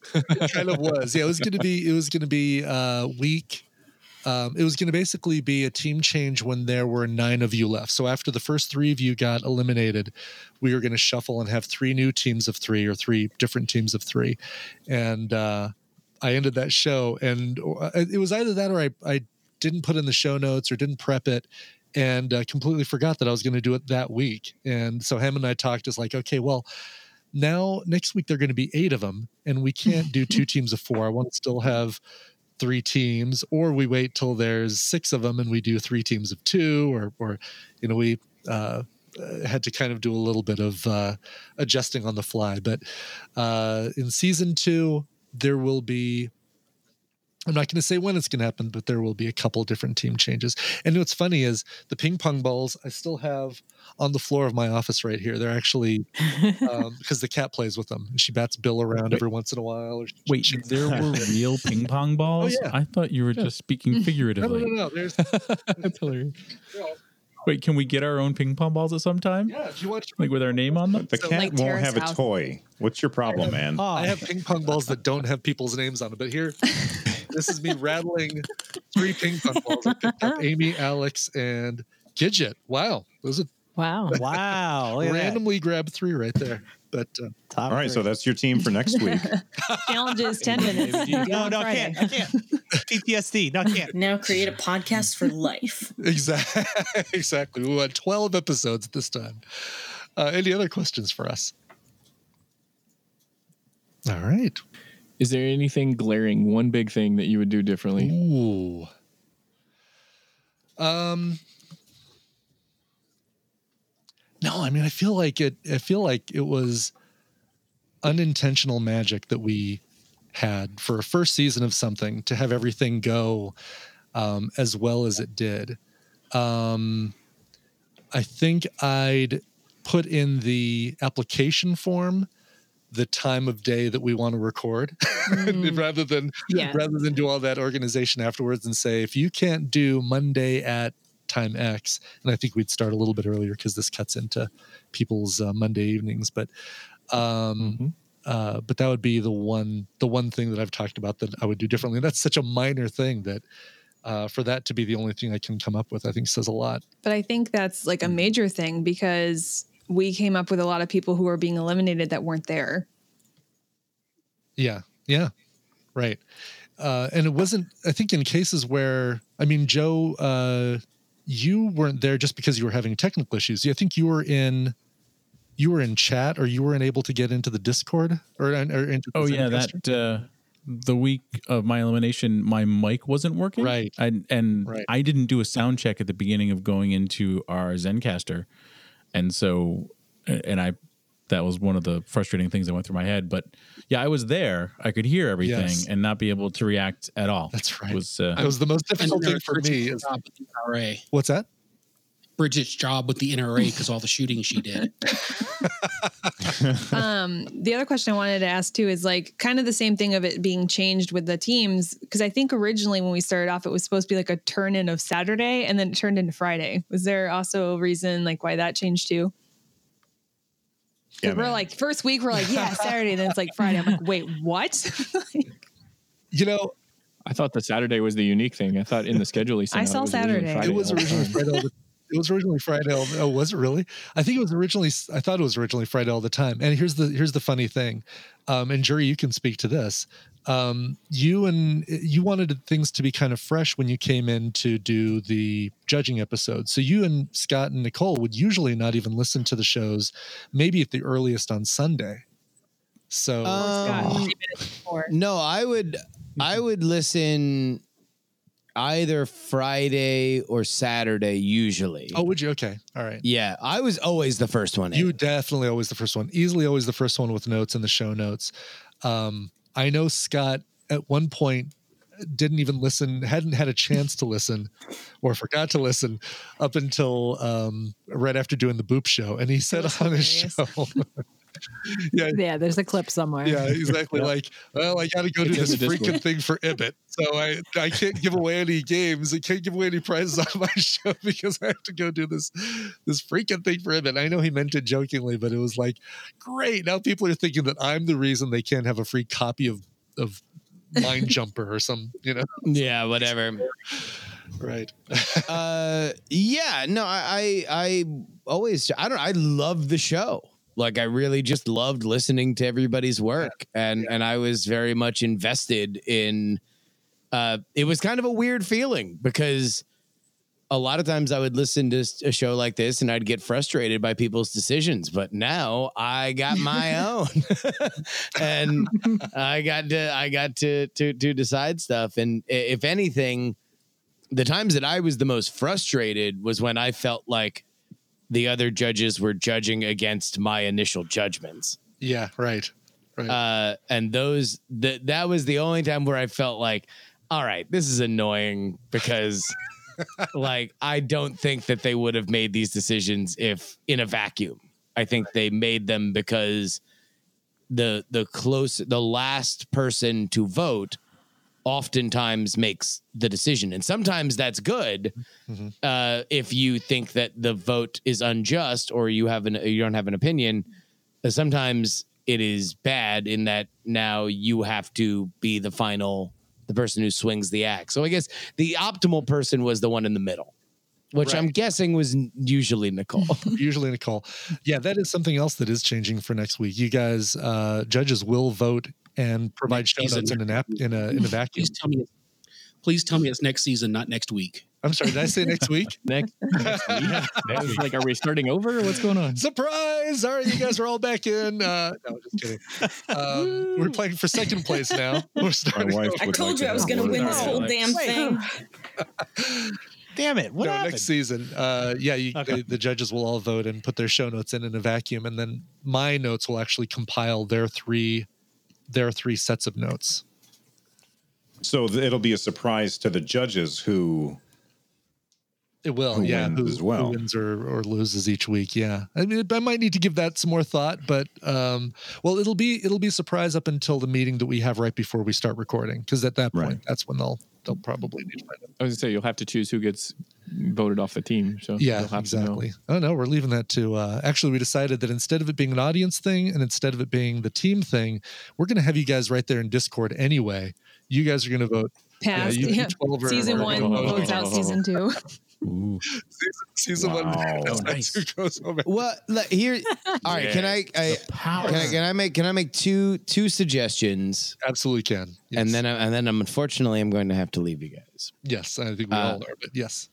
It kind of was. Yeah, it was going to be. It was going to be uh, week. Um, it was going to basically be a team change when there were nine of you left. So after the first three of you got eliminated, we were going to shuffle and have three new teams of three or three different teams of three. And uh, I ended that show, and it was either that or I, I didn't put in the show notes or didn't prep it, and uh, completely forgot that I was going to do it that week. And so Ham and I talked, just like, okay, well, now next week there are going to be eight of them, and we can't do two teams of four. I want to still have three teams, or we wait till there's six of them and we do three teams of two, or, or, you know, we, uh, had to kind of do a little bit of, uh, adjusting on the fly, but, uh, in season two, there will be, I'm not going to say when it's going to happen, but there will be a couple different team changes. And what's funny is the ping pong balls I still have on the floor of my office right here. They're actually, um, because the cat plays with them and she bats Bill around every once in a while. Or Wait, there were real ping pong balls? Oh, yeah. I thought you were Yeah. just speaking figuratively. No, no, no, no. There's, That's hilarious. Wait, can we get our own ping pong balls at some time? Yeah, if you want to. Like with our name on them? The cat won't have a toy. What's your problem, man? I have ping pong balls that don't have people's names on them, but here, this is me rattling three ping pong balls. I picked up Amy, Alex, and Gidget. Wow, those are wow, wow. Look at that. randomly grabbed three right there. But uh, All right, so that's your team for next week. Challenge is ten minutes. No, no, I can't. I can't. P T S D. No, I can't. Now create a podcast for life. exactly, exactly. We want twelve episodes this time. Uh, any other questions for us? All right. Is there anything glaring, one big thing that you would do differently? Ooh. Um. No, I mean, I feel like it. I feel like it was unintentional magic that we had for a first season of something to have everything go um, as well as it did. Um, I think I'd put in the application form the time of day that we want to record Mm. rather than Yeah. rather than do all that organization afterwards and say, if you can't do Monday at time X, and I think we'd start a little bit earlier because this cuts into people's uh, Monday evenings, but um, Mm-hmm. uh, but that would be the one the one thing that I've talked about that I would do differently. That's such a minor thing that uh, for that to be the only thing I can come up with, I think says a lot. But I think that's like a major thing because we came up with a lot of people who are being eliminated that weren't there. Yeah. Yeah. Right. Uh, and it wasn't, I think in cases where, I mean, Joe, uh, you weren't there just because you were having technical issues. I think you were in, you were in chat or you weren't able to get into the Discord or, or into the Oh yeah, Zencastr? that uh, the week of my elimination, my mic wasn't working. Right. I, and Right. I didn't do a sound check at the beginning of going into our Zencaster, and so and I that was one of the frustrating things that went through my head. But yeah, I was there. I could hear everything Yes. and not be able to react at all. That's right. It was uh, That was the most difficult And thing for me. Is, job with the N R A. what's that? Bridget's job with the N R A because all the shooting she did. um, the other question I wanted to ask too is like kind of the same thing of it being changed with the teams. Cause I think originally when we started off, it was supposed to be like a turn in of Saturday and then it turned into Friday. Was there also a reason like why that changed too? Yeah, we're man. like first week, we're like, yeah, Saturday. Then it's like Friday. I'm like, wait, what? You know, I thought the Saturday was the unique thing. I thought in the schedule he sent I out, saw it was originally Saturday. Friday it was all the originally time. Friday all the It was originally Friday. All, oh, was it really? I think it was originally. I thought it was originally Friday all the time. And here's the here's the funny thing, um, and Jury, you can speak to this. Um, you and you wanted things to be kind of fresh when you came in to do the judging episode. So you and Scott and Nicole would usually not even listen to the shows, maybe at the earliest on Sunday. So Um, no, I would I would listen either Friday or Saturday usually. oh, would you? Okay, all right. Yeah, I was always the first one in. You definitely always the first one. Easily always the first one with notes in the show notes. Um, I know Scott at one point didn't even listen, hadn't had a chance to listen or forgot to listen up until um, right after doing the Boop show. And he said on his show, yeah, Yeah, there's a clip somewhere. yeah, exactly. Like, well, I got to go do It's in this the Discord. freaking thing for Ibit. So I, I can't give away any games. I can't give away any prizes on my show because I have to go do this, this freaking thing for Ibit. I know he meant it jokingly, but it was like, great. Now people are thinking that I'm the reason they can't have a free copy of of Mind Jumper or some, you know. Yeah, whatever. Right. uh, yeah, no, I, I, I always, I don't, I love the show. Like, I really just loved listening to everybody's work, yeah. and yeah. and I was very much invested in. Uh, it was kind of a weird feeling because a lot of times I would listen to a show like this and I'd get frustrated by people's decisions, but now I got my own, and I got to, I got to, to, to decide stuff. And if anything, the times that I was the most frustrated was when I felt like the other judges were judging against my initial judgments. Yeah. Right. Right. Uh, and those, that, that was the only time where I felt like, all right, this is annoying because like, I don't think that they would have made these decisions if in a vacuum. I think they made them because the, the close, the last person to vote oftentimes makes the decision. And sometimes that's good. Mm-hmm. Uh, if you think that the vote is unjust or you have an, you don't have an opinion, uh, sometimes it is bad in that now you have to be the final, the person who swings the axe. So I guess the optimal person was the one in the middle, which right. I'm guessing was usually Nicole. Usually Nicole. Yeah, that is something else that is changing for next week. You guys, uh, judges will vote and provide show notes in an app in a in a vacuum. Please tell me, please tell me it's next season, not next week. I'm sorry, did I say next week? next, next week. I was like, are we starting over or what's going on? Surprise! All right, you guys are all back in. Uh, no, just kidding. Um, we're playing for second place now. We're starting. I told like you I was going to win this whole damn thing. Damn it! What no, happened? Next season, uh, yeah, you, okay. the, the judges will all vote and put their show notes in in a vacuum, and then my notes will actually compile their three their three sets of notes. So th- it'll be a surprise to the judges who. It will, who yeah. Wins who, as well. who wins or, or loses each week? Yeah, I mean, I might need to give that some more thought, but um, well, it'll be it'll be a surprise up until the meeting that we have right before we start recording, because at that point, right. that's when they'll they'll probably need to find out. I was gonna say you'll have to choose who gets voted off the team. So yeah, you'll have exactly. To know. Oh no, we're leaving that to. Uh, actually, we decided that instead of it being an audience thing and instead of it being the team thing, we're going to have you guys right there in Discord anyway. You guys are going to vote. Past yeah, you, yeah. you season one oh, votes out season two. Ooh. Season, season wow. one. Oh, nice. Goes over. Well, here. All right. Yes. Can I? I can I? Can I make? Can I make two two suggestions? Absolutely can. Yes. And then, and then, I'm unfortunately, I'm going to have to leave you guys. Yes, I think we uh, all are. But yes.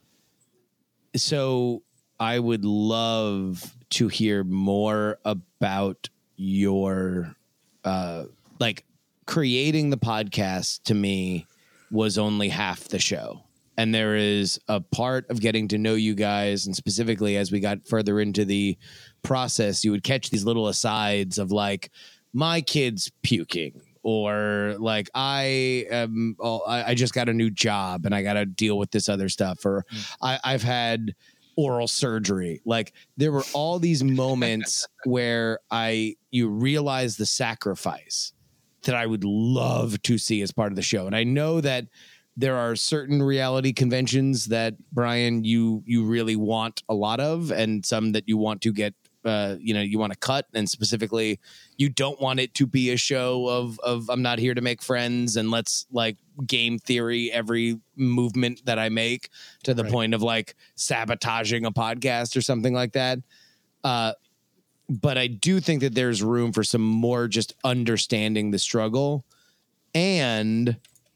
So I would love to hear more about your, uh, like creating the podcast. To me, was only half the show. And there is a part of getting to know you guys, and specifically as we got further into the process, you would catch these little asides of like, my kid's puking, or like, I am, oh, I, I just got a new job and I got to deal with this other stuff, or mm. I, I've had oral surgery. Like, there were all these moments where I you realize the sacrifice that I would love to see as part of the show. And I know that there are certain reality conventions that, Brian, you you really want a lot of, and some that you want to get, uh, you know, you want to cut. And specifically, you don't want it to be a show of of I'm not here to make friends and let's like game theory every movement that I make to the right. point of like sabotaging a podcast or something like that. Uh, but I do think that there's room for some more just understanding the struggle. And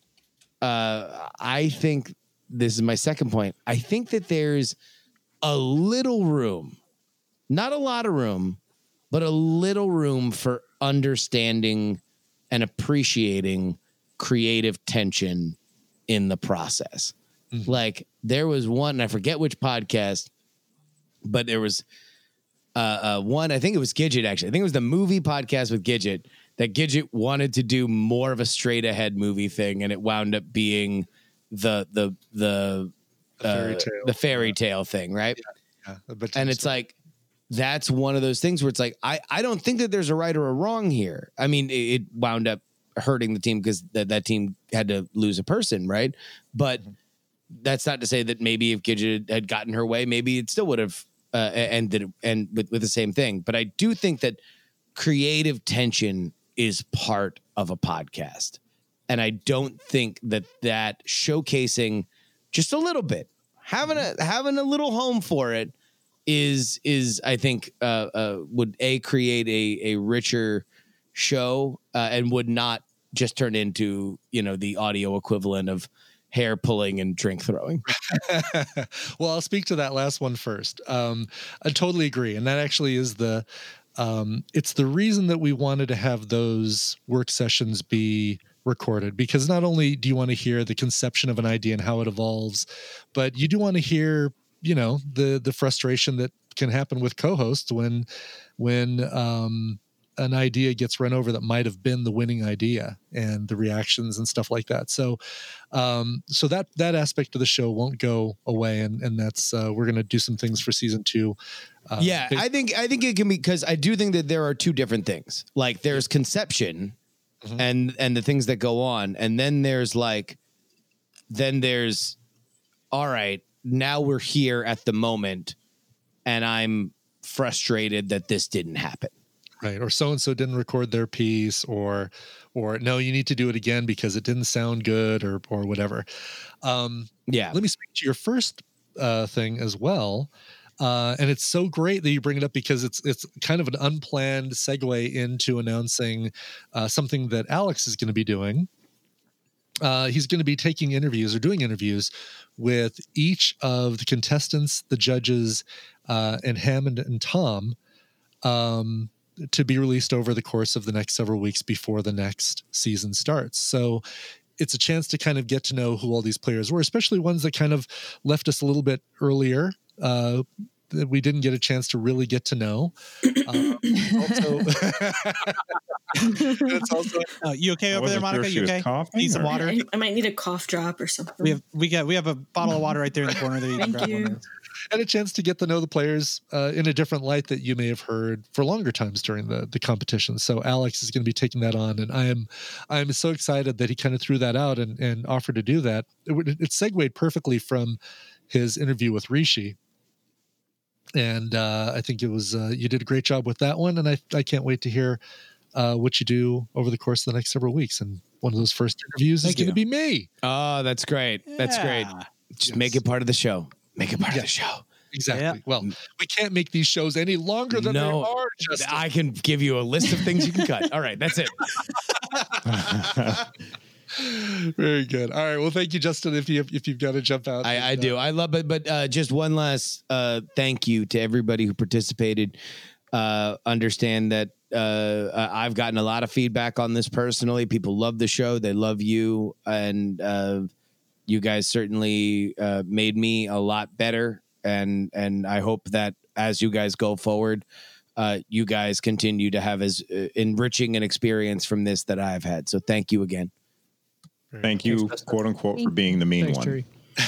Uh, I think this is my second point. I think that there's a little room, not a lot of room, but a little room for understanding and appreciating creative tension in the process. Mm-hmm. Like, there was one, and I forget which podcast, but there was uh, uh, one, I think it was Gidget, actually. I think it was the movie podcast with Gidget, that Gidget wanted to do more of a straight ahead movie thing, and it wound up being the the the the fairy uh, tale, the fairy tale thing, right? Yeah, yeah, and it's story. Like, that's one of those things where it's like, I, I don't think that there's a right or a wrong here. I mean, it, it wound up hurting the team because that, that team had to lose a person, right? But mm-hmm. that's not to say that maybe if Gidget had gotten her way, maybe it still would have uh, ended and with, with the same thing. But I do think that creative tension is part of a podcast. and I don't think that that showcasing just a little bit, having a having a little home for it is is I think uh, uh, would a create a a richer show uh, and would not just turn into, you know, the audio equivalent of hair pulling and drink throwing. Well, I'll speak to that last one first. Um, I totally agree. And that actually is the, um, it's the reason that we wanted to have those work sessions be recorded, because not only do you want to hear the conception of an idea and how it evolves, but you do want to hear, you know, the, the frustration that can happen with co-hosts when, when, um, an idea gets run over that might have been the winning idea, and the reactions and stuff like that. So, um, so that, that aspect of the show won't go away. And, and that's, uh, we're going to do some things for season two. Uh, yeah, I think, I think it can be, because I do think that there are two different things. Like there's conception mm-hmm. and, and the things that go on. And then there's like, then there's, all right, now we're here at the moment and I'm frustrated that this didn't happen. Right. Or so-and-so didn't record their piece, or, or no, you need to do it again because it didn't sound good, or, or whatever. Um, yeah. Let me speak to your first uh, thing as well. Uh, and it's so great that you bring it up, because it's, it's kind of an unplanned segue into announcing uh, something that Alex is going to be doing. Uh, he's going to be taking interviews or doing interviews with each of the contestants, the judges, uh, and Hammond and Tom, um, to be released over the course of the next several weeks before the next season starts. So it's a chance to kind of get to know who all these players were, especially ones that kind of left us a little bit earlier, uh, that we didn't get a chance to really get to know. Um, also, it's also uh, you okay over there, Monica? You okay? Need some water? I, I might need a cough drop or something. We have we got we have a bottle of water right there in the corner. There you can grab one. And a chance to get to know the players uh, in a different light that you may have heard for longer times during the the competition. So Alex is going to be taking that on, and I am I am so excited that he kind of threw that out and, and offered to do that. It, it segued perfectly from his interview with Rishi, and uh, I think it was uh, you did a great job with that one, and I I can't wait to hear uh, what you do over the course of the next several weeks. And one of those first interviews Thank is going to be me. Oh, that's great. Yeah. That's great. Just yes. make it part of the show. Make it part yeah. of the show. Exactly. Yeah. Well, we can't make these shows any longer than no, they are. Justin. I can give you a list of things you can cut. All right, that's it. Very good. All right. Well, thank you, Justin. If you if you've got to jump out, I, and, I do. Uh, I love it. But uh, just one last uh, thank you to everybody who participated. Uh, understand that uh, I've gotten a lot of feedback on this personally. People love the show. They love you, and uh, you guys certainly uh, made me a lot better. And and I hope that as you guys go forward, uh, you guys continue to have as uh, enriching an experience from this that I've had. So thank you again. Thank you, Thanks, quote unquote, for being the mean Thanks, one.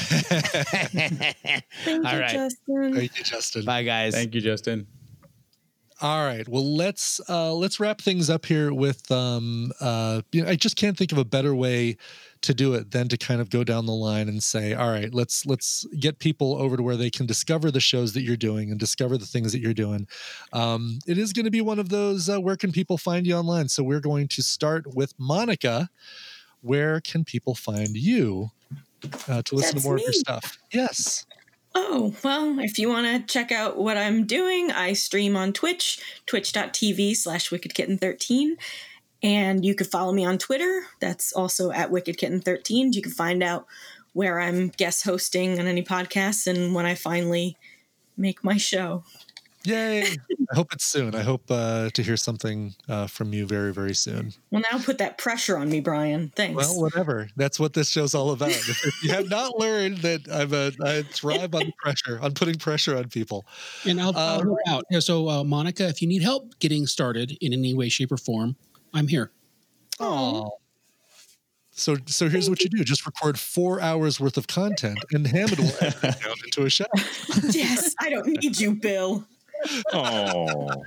Thank All you, right. Justin. Thank you, Justin. Bye, guys. Thank you, Justin. All right. Well, let's uh, let's wrap things up here with. Um, uh, you know, I just can't think of a better way to do it than to kind of go down the line and say, all right, let's let's get people over to where they can discover the shows that you're doing and discover the things that you're doing. Um, it is going to be one of those. Uh, where can people find you online? So we're going to start with Monica. Where can people find you uh, to listen That's to more me. of your stuff? Yes. Oh, well, if you want to check out what I'm doing, I stream on Twitch, twitch.tv slash wickedkitten13. And you could follow me on Twitter. That's also at wickedkitten thirteen. You can find out where I'm guest hosting on any podcasts and when I finally make my show. Yay. I hope it's soon. I hope uh, to hear something uh, from you very, very soon. Well, now put that pressure on me, Brian. Thanks. Well, whatever. That's what this show's all about. If you have not learned that I'm a, I thrive on pressure, on putting pressure on people. And I'll, I'll Uh, help out. Yeah, So, uh, Monica, if you need help getting started in any way, shape, or form, I'm here. Oh. So, so here's what you do: just record four hours worth of content, and Hammond will edit it down into a show. Yes, I don't need you, Bill. Oh, All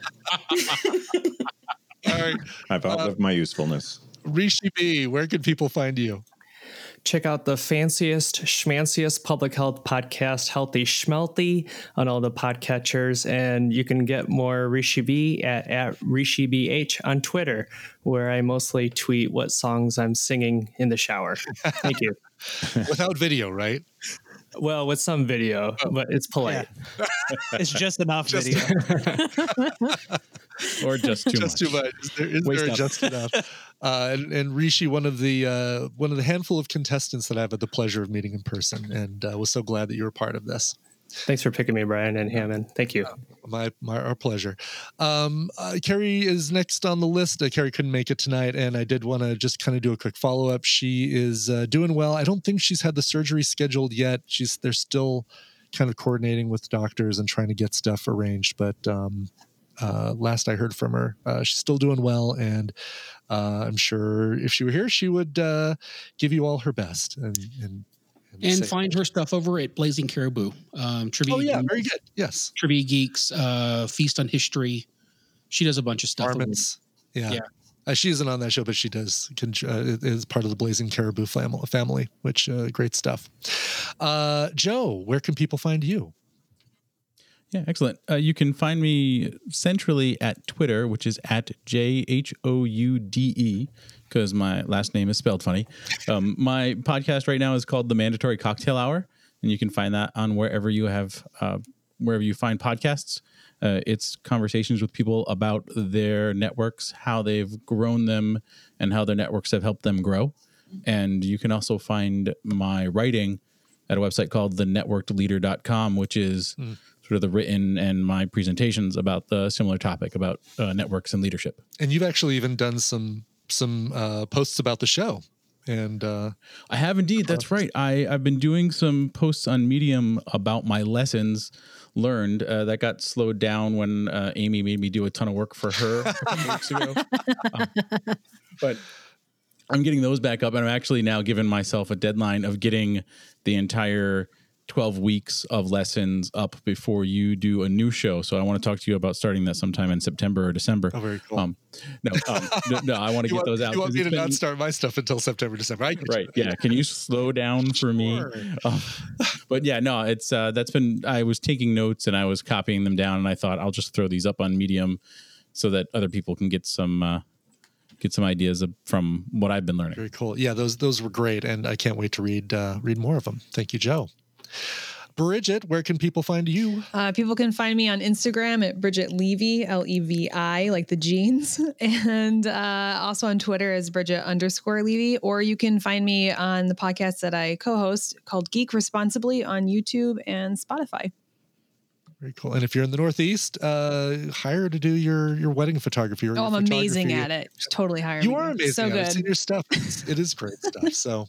right. I've outlived uh, my usefulness. Rishi B, where can people find you? check out the fanciest, schmanciest public health podcast, Healthy Schmelty, on all the podcatchers. And you can get more Rishi B at, at Rishi B H on Twitter, where I mostly tweet what songs I'm singing in the shower. Thank you. Without video, right? Well, with some video, oh. but it's polite. Yeah. It's just enough just video. Or just too just much. too much. Is there, is Waste there up. just enough? Uh, and, and Rishi, one of the uh, one of the handful of contestants that I've had the pleasure of meeting in person, and uh, was so glad that you were part of this. Thanks for picking me, Brian and Hammond. Thank you. Uh, my, my, our pleasure. Um, uh, Carrie is next on the list. Uh, Carrie couldn't make it tonight, and I did want to just kind of do a quick follow up. She is uh, doing well. I don't think she's had the surgery scheduled yet. She's they're still kind of coordinating with doctors and trying to get stuff arranged. But um, uh, last I heard from her, uh, she's still doing well, and uh, I'm sure if she were here, she would uh, give you all her best and. and And find her stuff over at Blazing Caribou. Um, Trivia oh, yeah, Geeks, very good. Yes. Trivia Geeks, uh, Feast on History. She does a bunch of stuff. Garments. Yeah. yeah. Uh, she isn't on that show, but she does, can, uh, is part of the Blazing Caribou family, family which uh, great stuff. Uh, Joe, where can people find you? Yeah, excellent. Uh, you can find me centrally at Twitter, which is at J H O U D E. Because my last name is spelled funny. Um, my podcast right now is called The Mandatory Cocktail Hour, and you can find that on wherever you have, uh, wherever you find podcasts. Uh, it's conversations with people about their networks, how they've grown them, and how their networks have helped them grow. And you can also find my writing at a website called the networked leader dot com, which is mm. sort of the written and my presentations about the similar topic about uh, networks and leadership. And you've actually even done some some uh, posts about the show. And uh, I have indeed. That's right. I, I've been doing some posts on Medium about my lessons learned. Uh, that got slowed down when uh, Amy made me do a ton of work for her a couple weeks ago. Um, but I'm getting those back up, and I'm actually now giving myself a deadline of getting the entire twelve weeks of lessons up before you do a new show. So I want to talk to you about starting that sometime in September or December. Oh, very cool. Um, no, um, no, no, I want to get want, those out. You want me to been, not start my stuff until September, December. I right. Yeah. Can you slow down for me? Um, but yeah, no, it's, uh, that's been, I was taking notes and I was copying them down, and I thought I'll just throw these up on Medium so that other people can get some, uh, get some ideas of, from what I've been learning. Very cool. Yeah. Those, those were great. And I can't wait to read, uh, read more of them. Thank you, Joe. Bridget, where can people find you? Uh, people can find me on Instagram at Bridget Levy, L E V I, like the jeans. And uh, also on Twitter as Bridget underscore Levy. Or you can find me on the podcast that I co-host called Geek Responsibly on YouTube and Spotify. Very cool. And if you're in the Northeast, uh, hire to do your, your wedding photography. Or oh, your I'm amazing photography. at it. Totally hire You me. are amazing. So at good. it. I've seen your stuff. It's, it is great stuff. So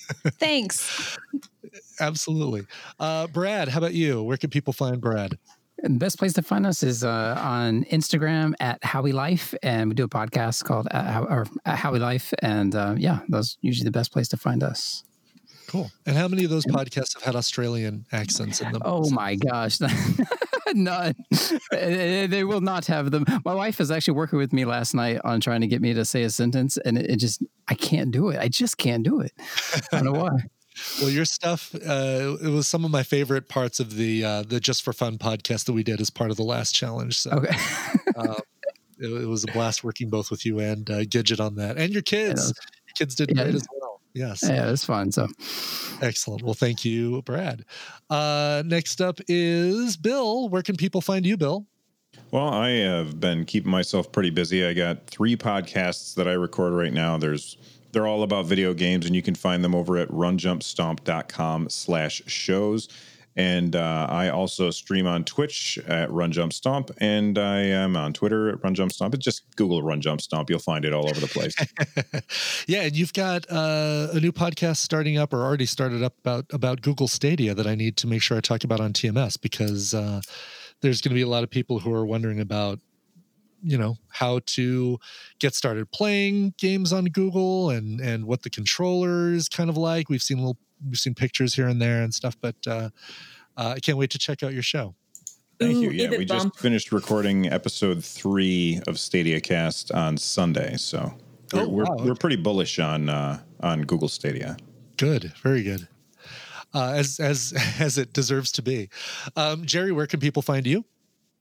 thanks. Absolutely. Uh, Brad, how about you? Where can people find Brad? And the best place to find us is uh, on Instagram at Howie Life, and we do a podcast called uh, How, or, uh, Howie Life, and uh, yeah, that's usually the best place to find us. Cool. And how many of those podcasts have had Australian accents in them? Oh my gosh. None. They will not have them. My wife is actually working with me last night on trying to get me to say a sentence, and it, it just, I can't do it. I just can't do it. I don't know why. Well, your stuff, uh, it was some of my favorite parts of the uh, the Just for Fun podcast that we did as part of the last challenge. So okay. uh, it, it was a blast working both with you and uh, Gidget on that. And your kids. Yeah, your kids did yeah. great as well. Yes. Yeah, it was fun. So excellent. Well, thank you, Brad. Uh, next up is Bill. Where can people find you, Bill? Well, I have been keeping myself pretty busy. I got three podcasts that I record right now. There's They're all about video games, and you can find them over at runjumpstomp.com slash shows. And uh, I also stream on Twitch at runjumpstomp, and I am on Twitter at runjumpstomp. Just Google runjumpstomp. You'll find it all over the place. Yeah, and you've got uh, a new podcast starting up, or already started up, about, about Google Stadia that I need to make sure I talk about on T M S, because uh, there's going to be a lot of people who are wondering about, you know, how to get started playing games on Google, and and what the controller is kind of like. We've seen little, we've seen pictures here and there and stuff, but uh, uh, I can't wait to check out your show. Thank Ooh, you. Yeah, we bump. just finished recording episode three of Stadia Cast on Sunday, so we're Oh, we're, wow, we're okay. pretty bullish on uh, on Google Stadia. Good, very good. Uh, as as as it deserves to be. Um, Jerry, where can people find you?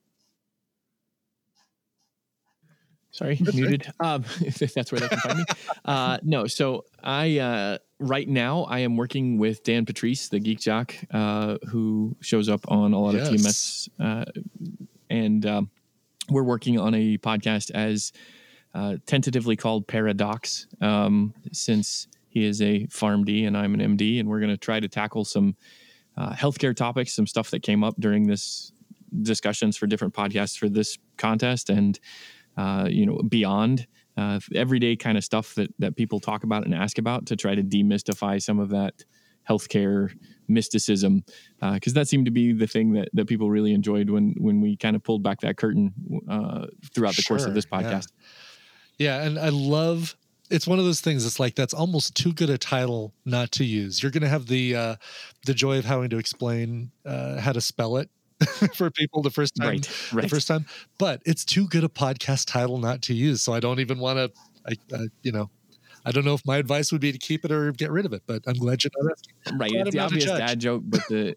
Sorry, muted. Um, that's where they can find me. Uh, no, so I uh, right now I am working with Dan Patrice, the Geek Jock, uh, who shows up on a lot Yes. of T M S, uh, and um, we're working on a podcast as uh, tentatively called Paradox, um, since he is a PharmD and I'm an M D, and we're going to try to tackle some uh, healthcare topics, some stuff that came up during this discussions for different podcasts for this contest, and uh, you know, beyond uh, everyday kind of stuff that that people talk about and ask about, to try to demystify some of that healthcare mysticism, because uh, that seemed to be the thing that that people really enjoyed when when we kind of pulled back that curtain uh, throughout the course Sure, of this yeah. podcast. Yeah, and I love. It's one of those things. It's like that's almost too good a title not to use. You're going to have the uh, the joy of having to explain uh, how to spell it for people the first time. Right, right. The first time, but it's too good a podcast title not to use. So I don't even want to. I, uh, you know, I don't know if my advice would be to keep it or get rid of it. But I'm glad you're not asking. Right, Glad it's the I'm not a obvious judge. dad joke, but the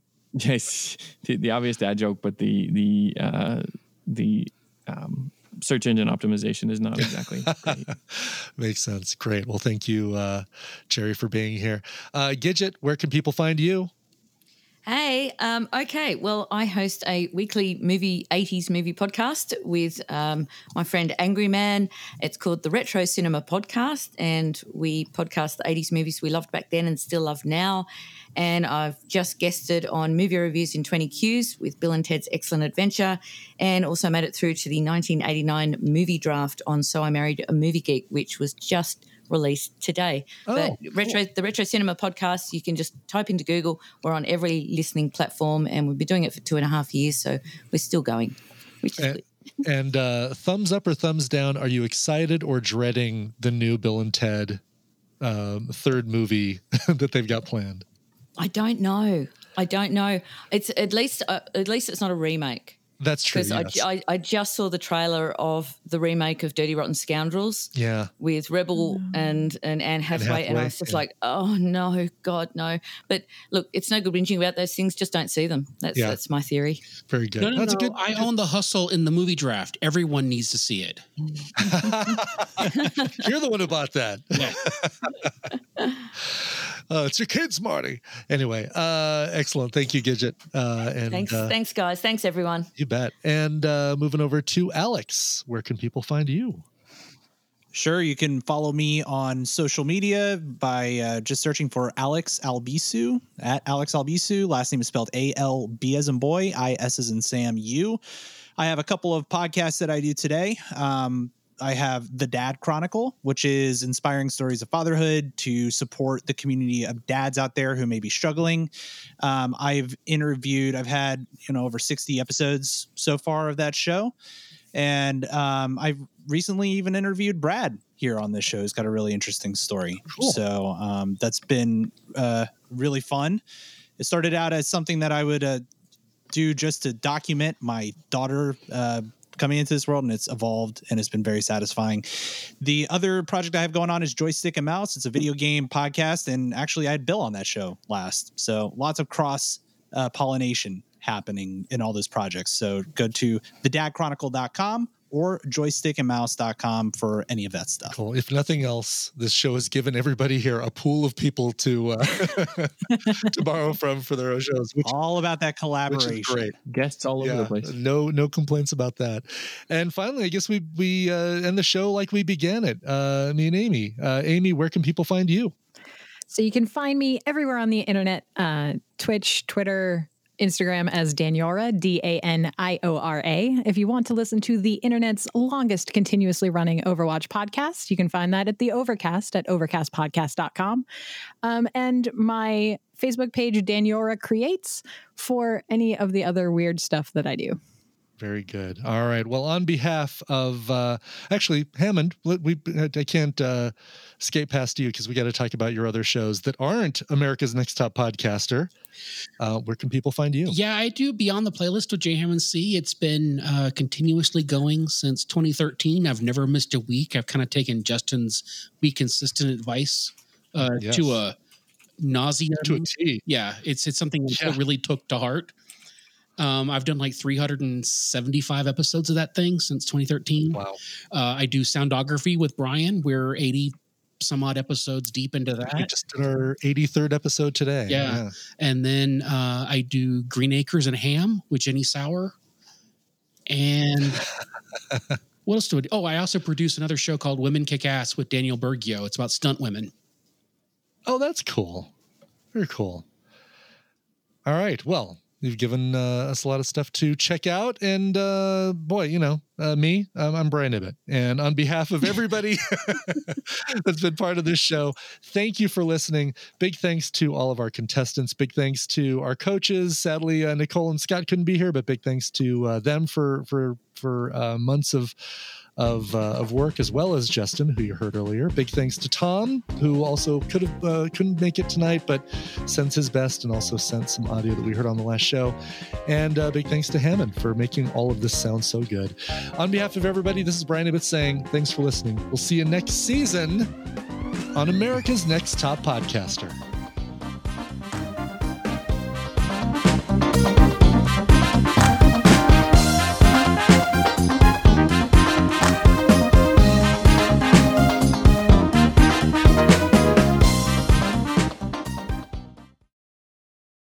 yes, the, the obvious dad joke, but the the uh, the um, search engine optimization is not exactly great. Makes sense. Great. Well, thank you, uh, Jerry, for being here. Uh, Gidget, where can people find you? Hey, um, okay. Well, I host a weekly movie, eighties movie podcast with um, my friend Angry Man. It's called the Retro Cinema Podcast, and we podcast the eighties movies we loved back then and still love now. And I've just guested on Movie Reviews in twenty Qs with Bill and Ted's Excellent Adventure, and also made it through to the nineteen eighty-nine movie draft on So I Married a Movie Geek, which was just released today. Oh, but cool. retro the Retro Cinema Podcast, you can just type into Google. We're on every listening platform, and we've been doing it for two and a half years, so we're still going, which is And, good. and uh, thumbs up or thumbs down? Are you excited or dreading the new Bill and Ted um, third movie that they've got planned? I don't know. I don't know. It's at least uh, at least it's not a remake. That's true. Because Yes. I, I, I just saw the trailer of the remake of Dirty Rotten Scoundrels yeah. with Rebel and, and Anne Hathaway, and I Hathaway, was just yeah. like, oh, no, God, no. But look, it's no good whinging about those things. Just don't see them. That's Yeah. that's my theory. Very good. No, no, That's no. a good. I own the hustle in the movie draft. Everyone needs to see it. You're the one who bought that. Yeah. Uh, it's your kids, Marty. Anyway, uh, excellent. Thank you, Gidget. Uh, and Thanks, uh, thanks, guys. Thanks, everyone. you bet. And uh, moving over to Alex, where can people find you? Sure, you can follow me on social media by uh, just searching for Alex Albisu, at Alex Albisu. Last name is spelled A L B as in boy, I S as in Sam, U. I have a couple of podcasts that I do today. Um, I have The Dad Chronicle, which is inspiring stories of fatherhood to support the community of dads out there who may be struggling. Um, I've interviewed, I've had, you know, over sixty episodes so far of that show. And um, I've recently even interviewed Brad here on this show. He's got a really interesting story. Cool. So um, that's been uh, really fun. It started out as something that I would uh, do just to document my daughter uh, coming into this world, and it's evolved and it's been very satisfying. The other project I have going on is Joystick and Mouse. It's a video game podcast, and actually I had Bill on that show last. So lots of cross uh, pollination happening in all those projects. So go to the dad chronicle dot com or joystick and mouse dot com for any of that stuff. Cool. If nothing else, this show has given everybody here a pool of people to uh, to borrow from for their own shows, which, All about that which collaboration. is great. Guests all over Yeah, the place. no, no complaints about that. And finally, I guess we we uh, end the show like we began it. Uh, me and Amy. Uh, Amy, where can people find you? So you can find me everywhere on the internet, uh, Twitch, Twitter, Instagram as Daniora, D A N I O R A. If you want to listen to the internet's longest continuously running Overwatch podcast, you can find that at the Overcast at overcast podcast dot com. Um, and my Facebook page, Daniora Creates, for any of the other weird stuff that I do. Very good. All right. Well, on behalf of uh, actually Hammond, we we- I can't uh, skate past you because we got to talk about your other shows that aren't America's Next Top Podcaster. Uh, where can people find you? Yeah, I do Beyond the Playlist with J Hammond C. It's been uh, continuously going since twenty thirteen. I've never missed a week. I've kind of taken Justin's Be Consistent advice uh, Yes. to a nausea to a T. Yeah, it's it's something that Yeah. I really took to heart. Um, I've done like three hundred seventy-five episodes of that thing since twenty thirteen. Wow. Uh, I do soundography with Brian. We're eighty some odd episodes deep into that. We just did our eighty-third episode today. Yeah. And then uh, I do Green Acres and Ham with Jenny Sauer. And what else do I do? Oh, I also produce another show called Women Kick Ass with Daniel Bergio. It's about stunt women. Oh, that's cool. Very cool. All right. Well, you've given uh, us a lot of stuff to check out. And uh, boy, you know, uh, me, um, I'm Brian Ibbett. And on behalf of everybody that's been part of this show, thank you for listening. Big thanks to all of our contestants. Big thanks to our coaches. Sadly, uh, Nicole and Scott couldn't be here, but big thanks to uh, them for for for uh, months of of uh, of work, as well as Justin, who you heard earlier. Big thanks to Tom, who also could have uh, couldn't make it tonight, but sends his best and also sent some audio that we heard on the last show. And uh, big thanks to Hammond for making all of this sound so good. On behalf of everybody, this is Brian Ibbett saying thanks for listening. We'll see you next season on America's Next Top Podcaster.